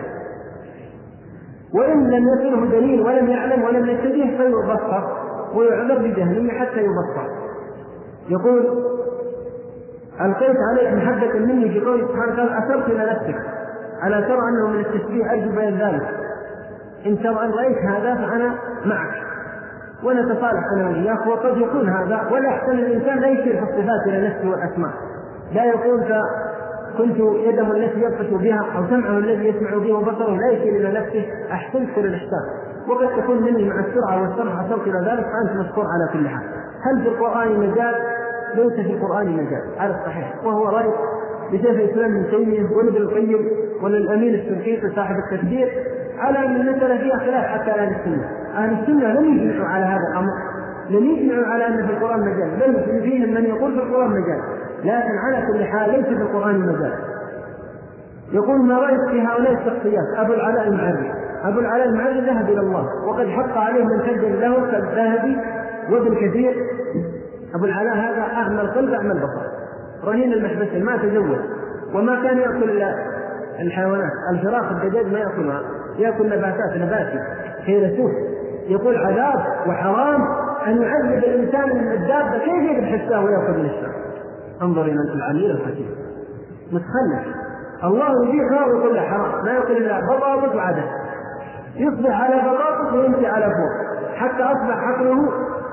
وإن لم يصله دليل ولم يعلم ولم يتبه فيبصر ويعذر بجهله حتى يبصر. يقول ألقيت عليك محبة مني في قوله سبحانه وتعالى أثرت إلى نفسك، ألا ترى أنه من التشبيه أرجو بين ذلك؟ إن ترى أن رأيت هذا فأنا معك ونتصالح أنا وإياك. وقد يكون هذا، ولا يحسن الإنسان لا يشير في الصفات إلى نفسه والأسماء، لا يقول كنت يده التي يبطش بها أو سمعه الذي يسمع به وبصره، لا يشير إلى نفسه، أحسنت للإحسان. وقد تكون مني مع السرعة والسرعة حصلت إلى ذلك، فأنت مذكور على كل حال. هل في القرآن مجال؟ ليس في القرآن مجال على الصحيح، وهو رأي لشيخ الإسلام ابن تيمية وابن القيم وللأمين الشنقيطي صاحب التفسير على أن المسألة فيها خلاف حتى أهل السنة. أهل السنة لم يجمعوا على هذا الأمر، لم يجمعوا على أن في القرآن مجال، بل فيهم من يقول في القرآن مجال، لكن على كل حال ليس في القرآن مجال. يقول ما رأيت في هؤلاء الشخصيات؟ أبو العلاء المعري، أبو العلاء المعري ذهب إلى الله وقد حق عليه من سجل له كالذهبي وابن كثير. أبو العلاء هذا أعمى القلب أعمى البصر، رهين المحبس، ما تزوج وما كان يأكل الحيوانات، الفراخ الدجاج ما يأكلها، يأكل نباتات نباتي فيلسوف. يقول عذاب وحرام أن يعذب الإنسان من الدابة، كيف يذبح الشاة ويأكل من الشاة؟ انظر إلى العميل الحكيم متخلف. الله يبيحها ويقول له حرام، لا يقول إلا بطاطس وعدس، يصبح على بطاطس ويمشي على فوق حتى أصبح عقله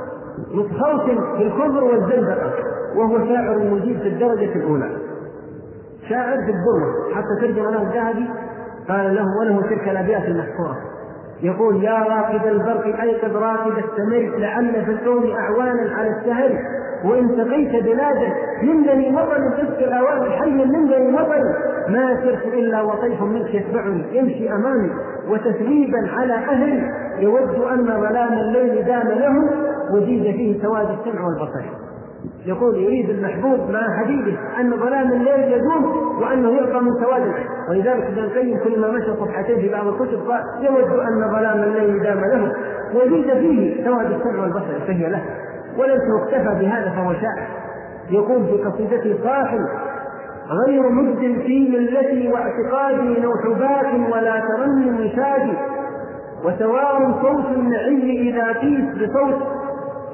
متخوص في الكفر والزندقة، وهو شاعر مجيد في الدرجة الأولى، شاعر في الذروة. حتى ترجم له الذهبي قال له وله تلك الأبيات المحفورة، يقول يا راكد البرق أيقظ راكد السمر، لعل في الكون أعوانا على السهر، وإن سقيت بلادا من بني مطر تسقي الأوان حي من بني مطر، ما سرت إلا وطيف منك يتبعني يمشي أمامي وتثريبا على أهلي، يود أن ظلام الليل دام له وزيد فيه سواد السمع والبصر. يقول يريد المحبوب مع حبيبه أن ظلام الليل يدوم وأنه يعطى من سواد العين. ولذلك ابن القيم كل ما مشى صفحتين في بعض الكتب قال يود أن ظلام الليل دام له وزيد فيه سواد السمع والبصر، فهي له. وليس اكتفى بهذا فهو شاعر. يقول في قصيدته صاحب غير مجد في ملتي واعتقادي نوحبات ولا ترنم شادي، وسواء صوت النعي إذا قيس بصوت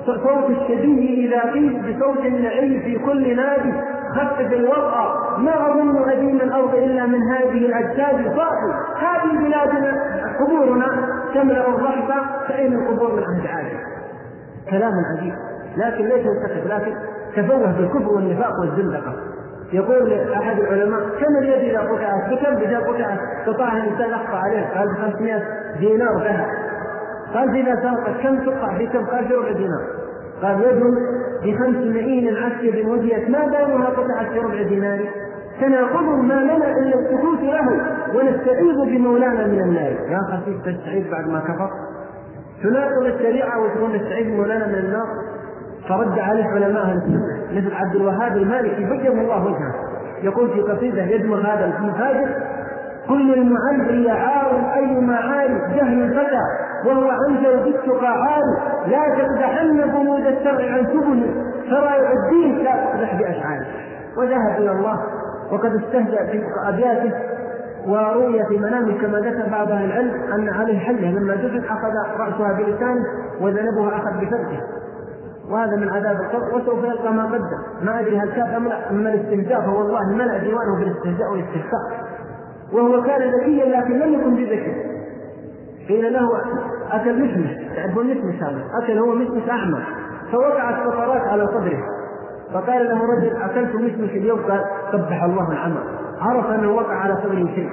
صوت الشبيه إذا قيل بصوت النعي في كل نادي خفف الوضع ما أظن أديم الأرض إلا من هذه الأجساد صاحي هذه بلادنا قبورنا تملأ الرحبة فأين القبور من عهد عادي. كلام عجيب لكن ليس مستقف لكن تفوه بالكفر والنفاق والزندقة. يقول أحد العلماء كم اليد إذا قطعت بكم إذا قطعت قطعها الإنسان أخطأ عليه قال بخمسمائة دينار ذهب. قال إذا سرقت كم تقطع بكم قال بربع دينار. قال يد بخمس مئين عسكر وجهت ما دامها قطعت بربع دينار تناقض ما لنا إلا السكوت له ونستعيذ بمولانا من النار. يا خفيف تستعيذ بعد ما كفر تناقض الشريعة وتقول نستعيذ بمولانا من النار. فرد عليه علماء السنة مثل عبد الوهاب المالكي بيض الله وجهه يقول في قصيدة يدمغ هذا المفاجئ كل المعلم عار أيما عار جهل الفتى وهو عنده بالتقى عار لا تقدحن بنود الشرع عن سبل شرائع الدين لا تقدح بأشعاره. وذهب إلى الله وقد استهزأ في أبياته وروي في منامه كما ذكر بعض أهل العلم أن عليه حله لما دفن أخذ رأسها بلسانه وذنبها أخذ بفرجه وهذا من عذاب القبر وسوف يلقى ما قدم. ما أدري هل كان أما الاستهزاء فوالله ملأ ديوانه بالاستهزاء والاستهزاء وهو كان ذكيا لكن لم يكن بذكي. قيل له أكل مشمش تعرفون مشمش هذا أكل هو مشمش أحمر فوقعت فقرات على صدره فقال له رجل أكلت مشمش اليوم قال قبح الله العمى عرف أنه وقع على صدره شيء.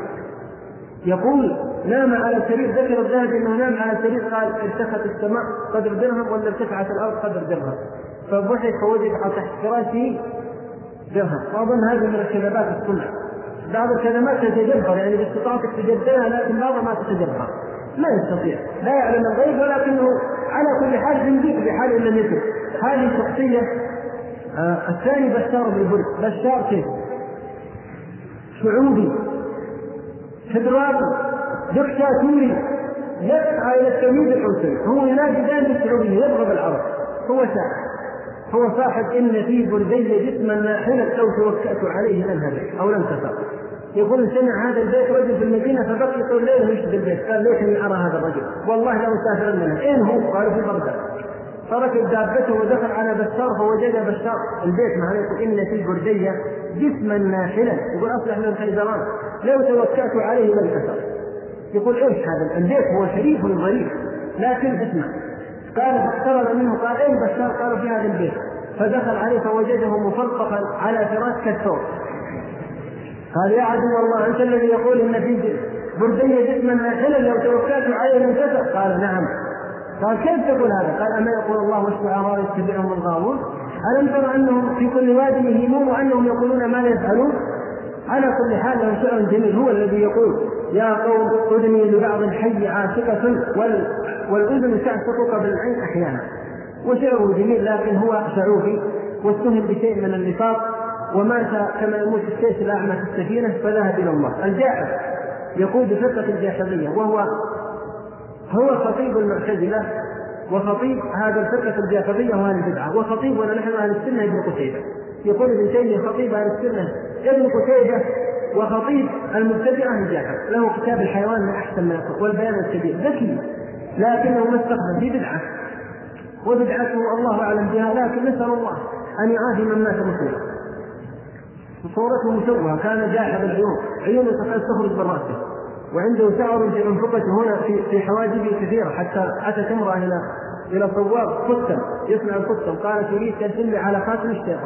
يقول نام على السرير ذكر الذهبي أنه نام على السرير قال ارتفعت السماء قدر درهم ولا ارتفعت الأرض قدر درهم فضحك فوجد على تحت فراشه درهم. وأظن هذه من الكذبات السنة. بعض الكلمات تتجبر يعني باستطاعتك تجبرها لكن بعضها ما تتجبر ما يستطيع لا يعلم الغيب ولكنه على كل حال زنديق بحال إن لم يكن. هذه شخصية. آه الثاني بشار بن برد. بشار كيف شعوبي فدرالي دكتاتوري يسعى إلى التمييز الحوثي هو ينادي دائما بالسعودية يبغض العرب هو ساحر هو صاحب إن في بردي جسما ناحلا لو توكأت عليه لن هدى أو لم تفق. يقول سمع هذا البيت رجل في المدينة فبقي طول الليل يشد البيت قال ليتني أرى هذا الرجل والله لا أسافر منه. أين هو؟ قالوا في بغداد. فركب دابته ودخل على بشار فوجد بشار البيت معناته إن في بردي جسما ناحلا يقول أصلح من الخيزران لو توكأت عليه لم تفق. يقول إيش هذا البيت هو شريف ظريف لكن اسمع قال اقترب منه قال اين بشار؟ قالوا في هذا البيت. فدخل عليه فوجده مفرقا على فراش كالثور. قال يا عدو الله انت الذي يقول ان في بردية جسما ناحلا لو توكلت عليه انكسر؟ قال نعم. قال كيف تقول هذا؟ قال اما يقول الله والشعراء يتبعهم الغاوون الم تر انهم في كل واد يهيمون وانهم يقولون ما لا يفعلون. على كل حال له شعر جميل هو الذي يقول يا قوم أذني لبعض الحي عاشقة وال... والأذن تعشقك بالعين أحيانا. وشعره جميل لكن هو شعوبي واتهم بشيء من النفاق ومات كما يموت السيف الأعمى في السفينة فذهب إلى الله. الجاحظ يقود فرقة الجاحظية وهو هو خطيب المعتزلة وخطيب هذا الفرقة الجاحظية وأهل البدعة وخطيبنا نحن أهل السنة ابن قتيبة. يقول ابن تيمية خطيب أهل السنة ابن قتيبة وخطيب المبتدعة الجاحظ له كتاب الحيوان من أحسن ما يقول والبيان الكبير ذكي لكنه ما استخدم في بدعة وبدعته الله أعلم بها لكن نسأل الله أن يعافي من مات مسلما. صورته مشوهة كان جاحظ العيون عيونه تكاد تخرج من رأسه وعنده شعر في أنفقته هنا في في حواجبه كثيرة حتى أتت امرأة إلى إلى صواب ختم يصنع الختم قالت تريد ترسم على خاتم الشيطان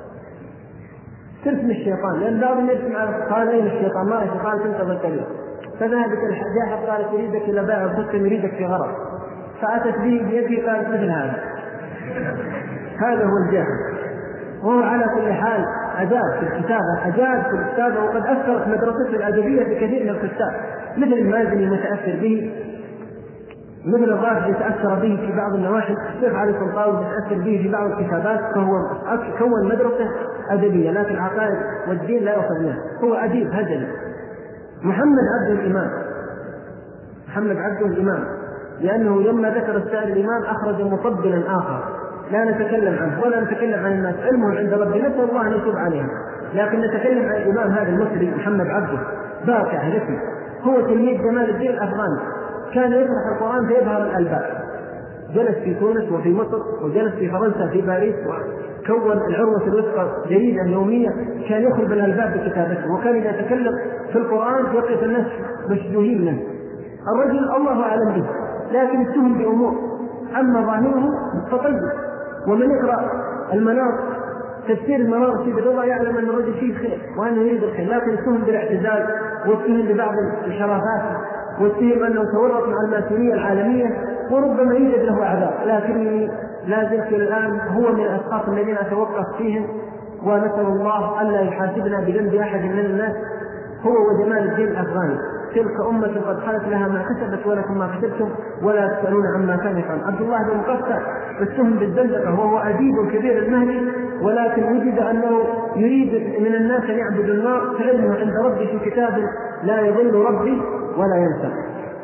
ترسم الشيطان لأن بعضهم يرسم على قال أين الشيطان ما الشيطان تنتظر كبير. فذهبت الجاحظ قالت تريدك إلى بائع الختم يريدك في غرض فأتت به بيدي قالت مثل هذا. هذا هو الجاحظ. وهو على كل حال أجاب في الكتابة أجاب في الكتابة وقد أثرت مدرسته الأدبية بكثير من الكتاب مثل المازني متأثر به مثل الرافعي يتأثر به في بعض النواحي الشيخ علي الطنطاوي يتأثر به في بعض الكتابات فهو كون مدرسة أدبية لكن العقائد والدين لا يأخذ منه هو أديب هجلي. محمد عبده الإمام محمد عبده الإمام لأنه لما ذكر السائر الإمام أخرج مطبلا آخر لا نتكلم عنه ولا نتكلم عن الناس علمه عند ربنا نسأل الله أن يتوب عليهم لكن نتكلم عن الإمام هذا المصري محمد عبده باقع ذكي هو تلميذ جمال الدين الأفغاني كان يشرح القرآن فيظهر الألباب جلس في تونس وفي مصر وجلس في فرنسا في باريس وكون العروة الوثقى جريدة يومية، كان يخرب الألباب بكتابته، وكان إذا يتكلم في القرآن يقف الناس مشدودين منه. الرجل الله أعلم به، لكن اتهم بأمور أما ظاهره فطيب. ومن يقرأ المنار تفسير المنار سيد الرضا يعلم أن الرجل فيه خير وأنه يريد الخير، لكن اتهم بالاعتزال واتهم ببعض الشرافات واتهم أنه تورط مع الماسونية العالمية، وربما يوجد له أعذار، لكني لا زلت الآن هو من الأشخاص الذين أتوقف فيهم، ونسأل الله ألا يحاسبنا بذنب أحد من الناس. هو وجمال الدين الأفغاني، تلك أمة قد خلت لها ما كسبت ولكم ما كسبتم ولا تسألون عما كان يفعل. عبد الله بن مقفع اتهم بالزندقة وهو أديب كبير المهدي، ولكن وجد أنه يريد من الناس أن يعبدوا النار، فعلمه عند ربي في كتاب لا يضل ربي ولا ينسى.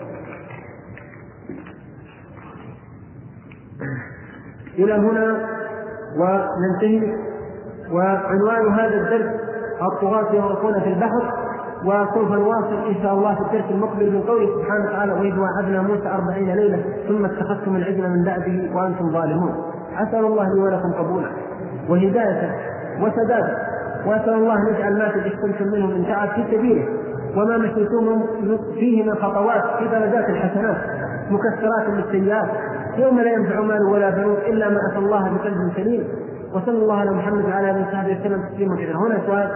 إلى هنا وننتهي. وعنوان هذا الدرس الطغاة يغرقون في البحر، وسوف نواصل إن شاء الله في الدرس المقبل من قوله سبحانه وتعالى: وإذ وعدنا موسى أربعين ليلة ثم اتخذتم العجل من بعده وأنتم ظالمون. أسأل الله لي ولكم قبولا وهداية وسدادا، وأسأل الله أن يجعل ما تجحتم منه من تعب في سبيله وما مشيتم فيه من خطوات في درجات الحسنات مكسرات للسيئات، يوم لا ينفع مال ولا بنون إلا ما أتى الله بقلب سليم. وصلى الله على محمد وعلى آله وصحبه وسلم تسليما كثيرا. هنا سؤال.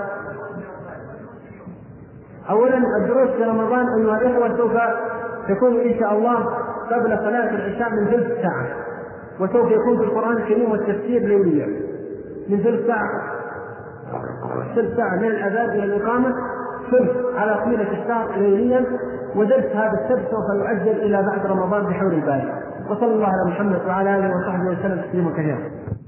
أولا الدروس في رمضان أيها الإخوة سوف تكون إن شاء الله قبل صلاة العشاء من ثلث ساعة، وسوف يكون في القرآن الكريم والتفسير ليليا من ثلث ساعة ثلث ساعة من الأذان إلى الإقامة، ثلث على طيلة الشهر ليليا، ودرس هذا السبت سوف يؤجل إلى بعد رمضان بحول الباري. وصلى الله على محمد وعلى آله وصحبه وسلم تسليما كثيرا.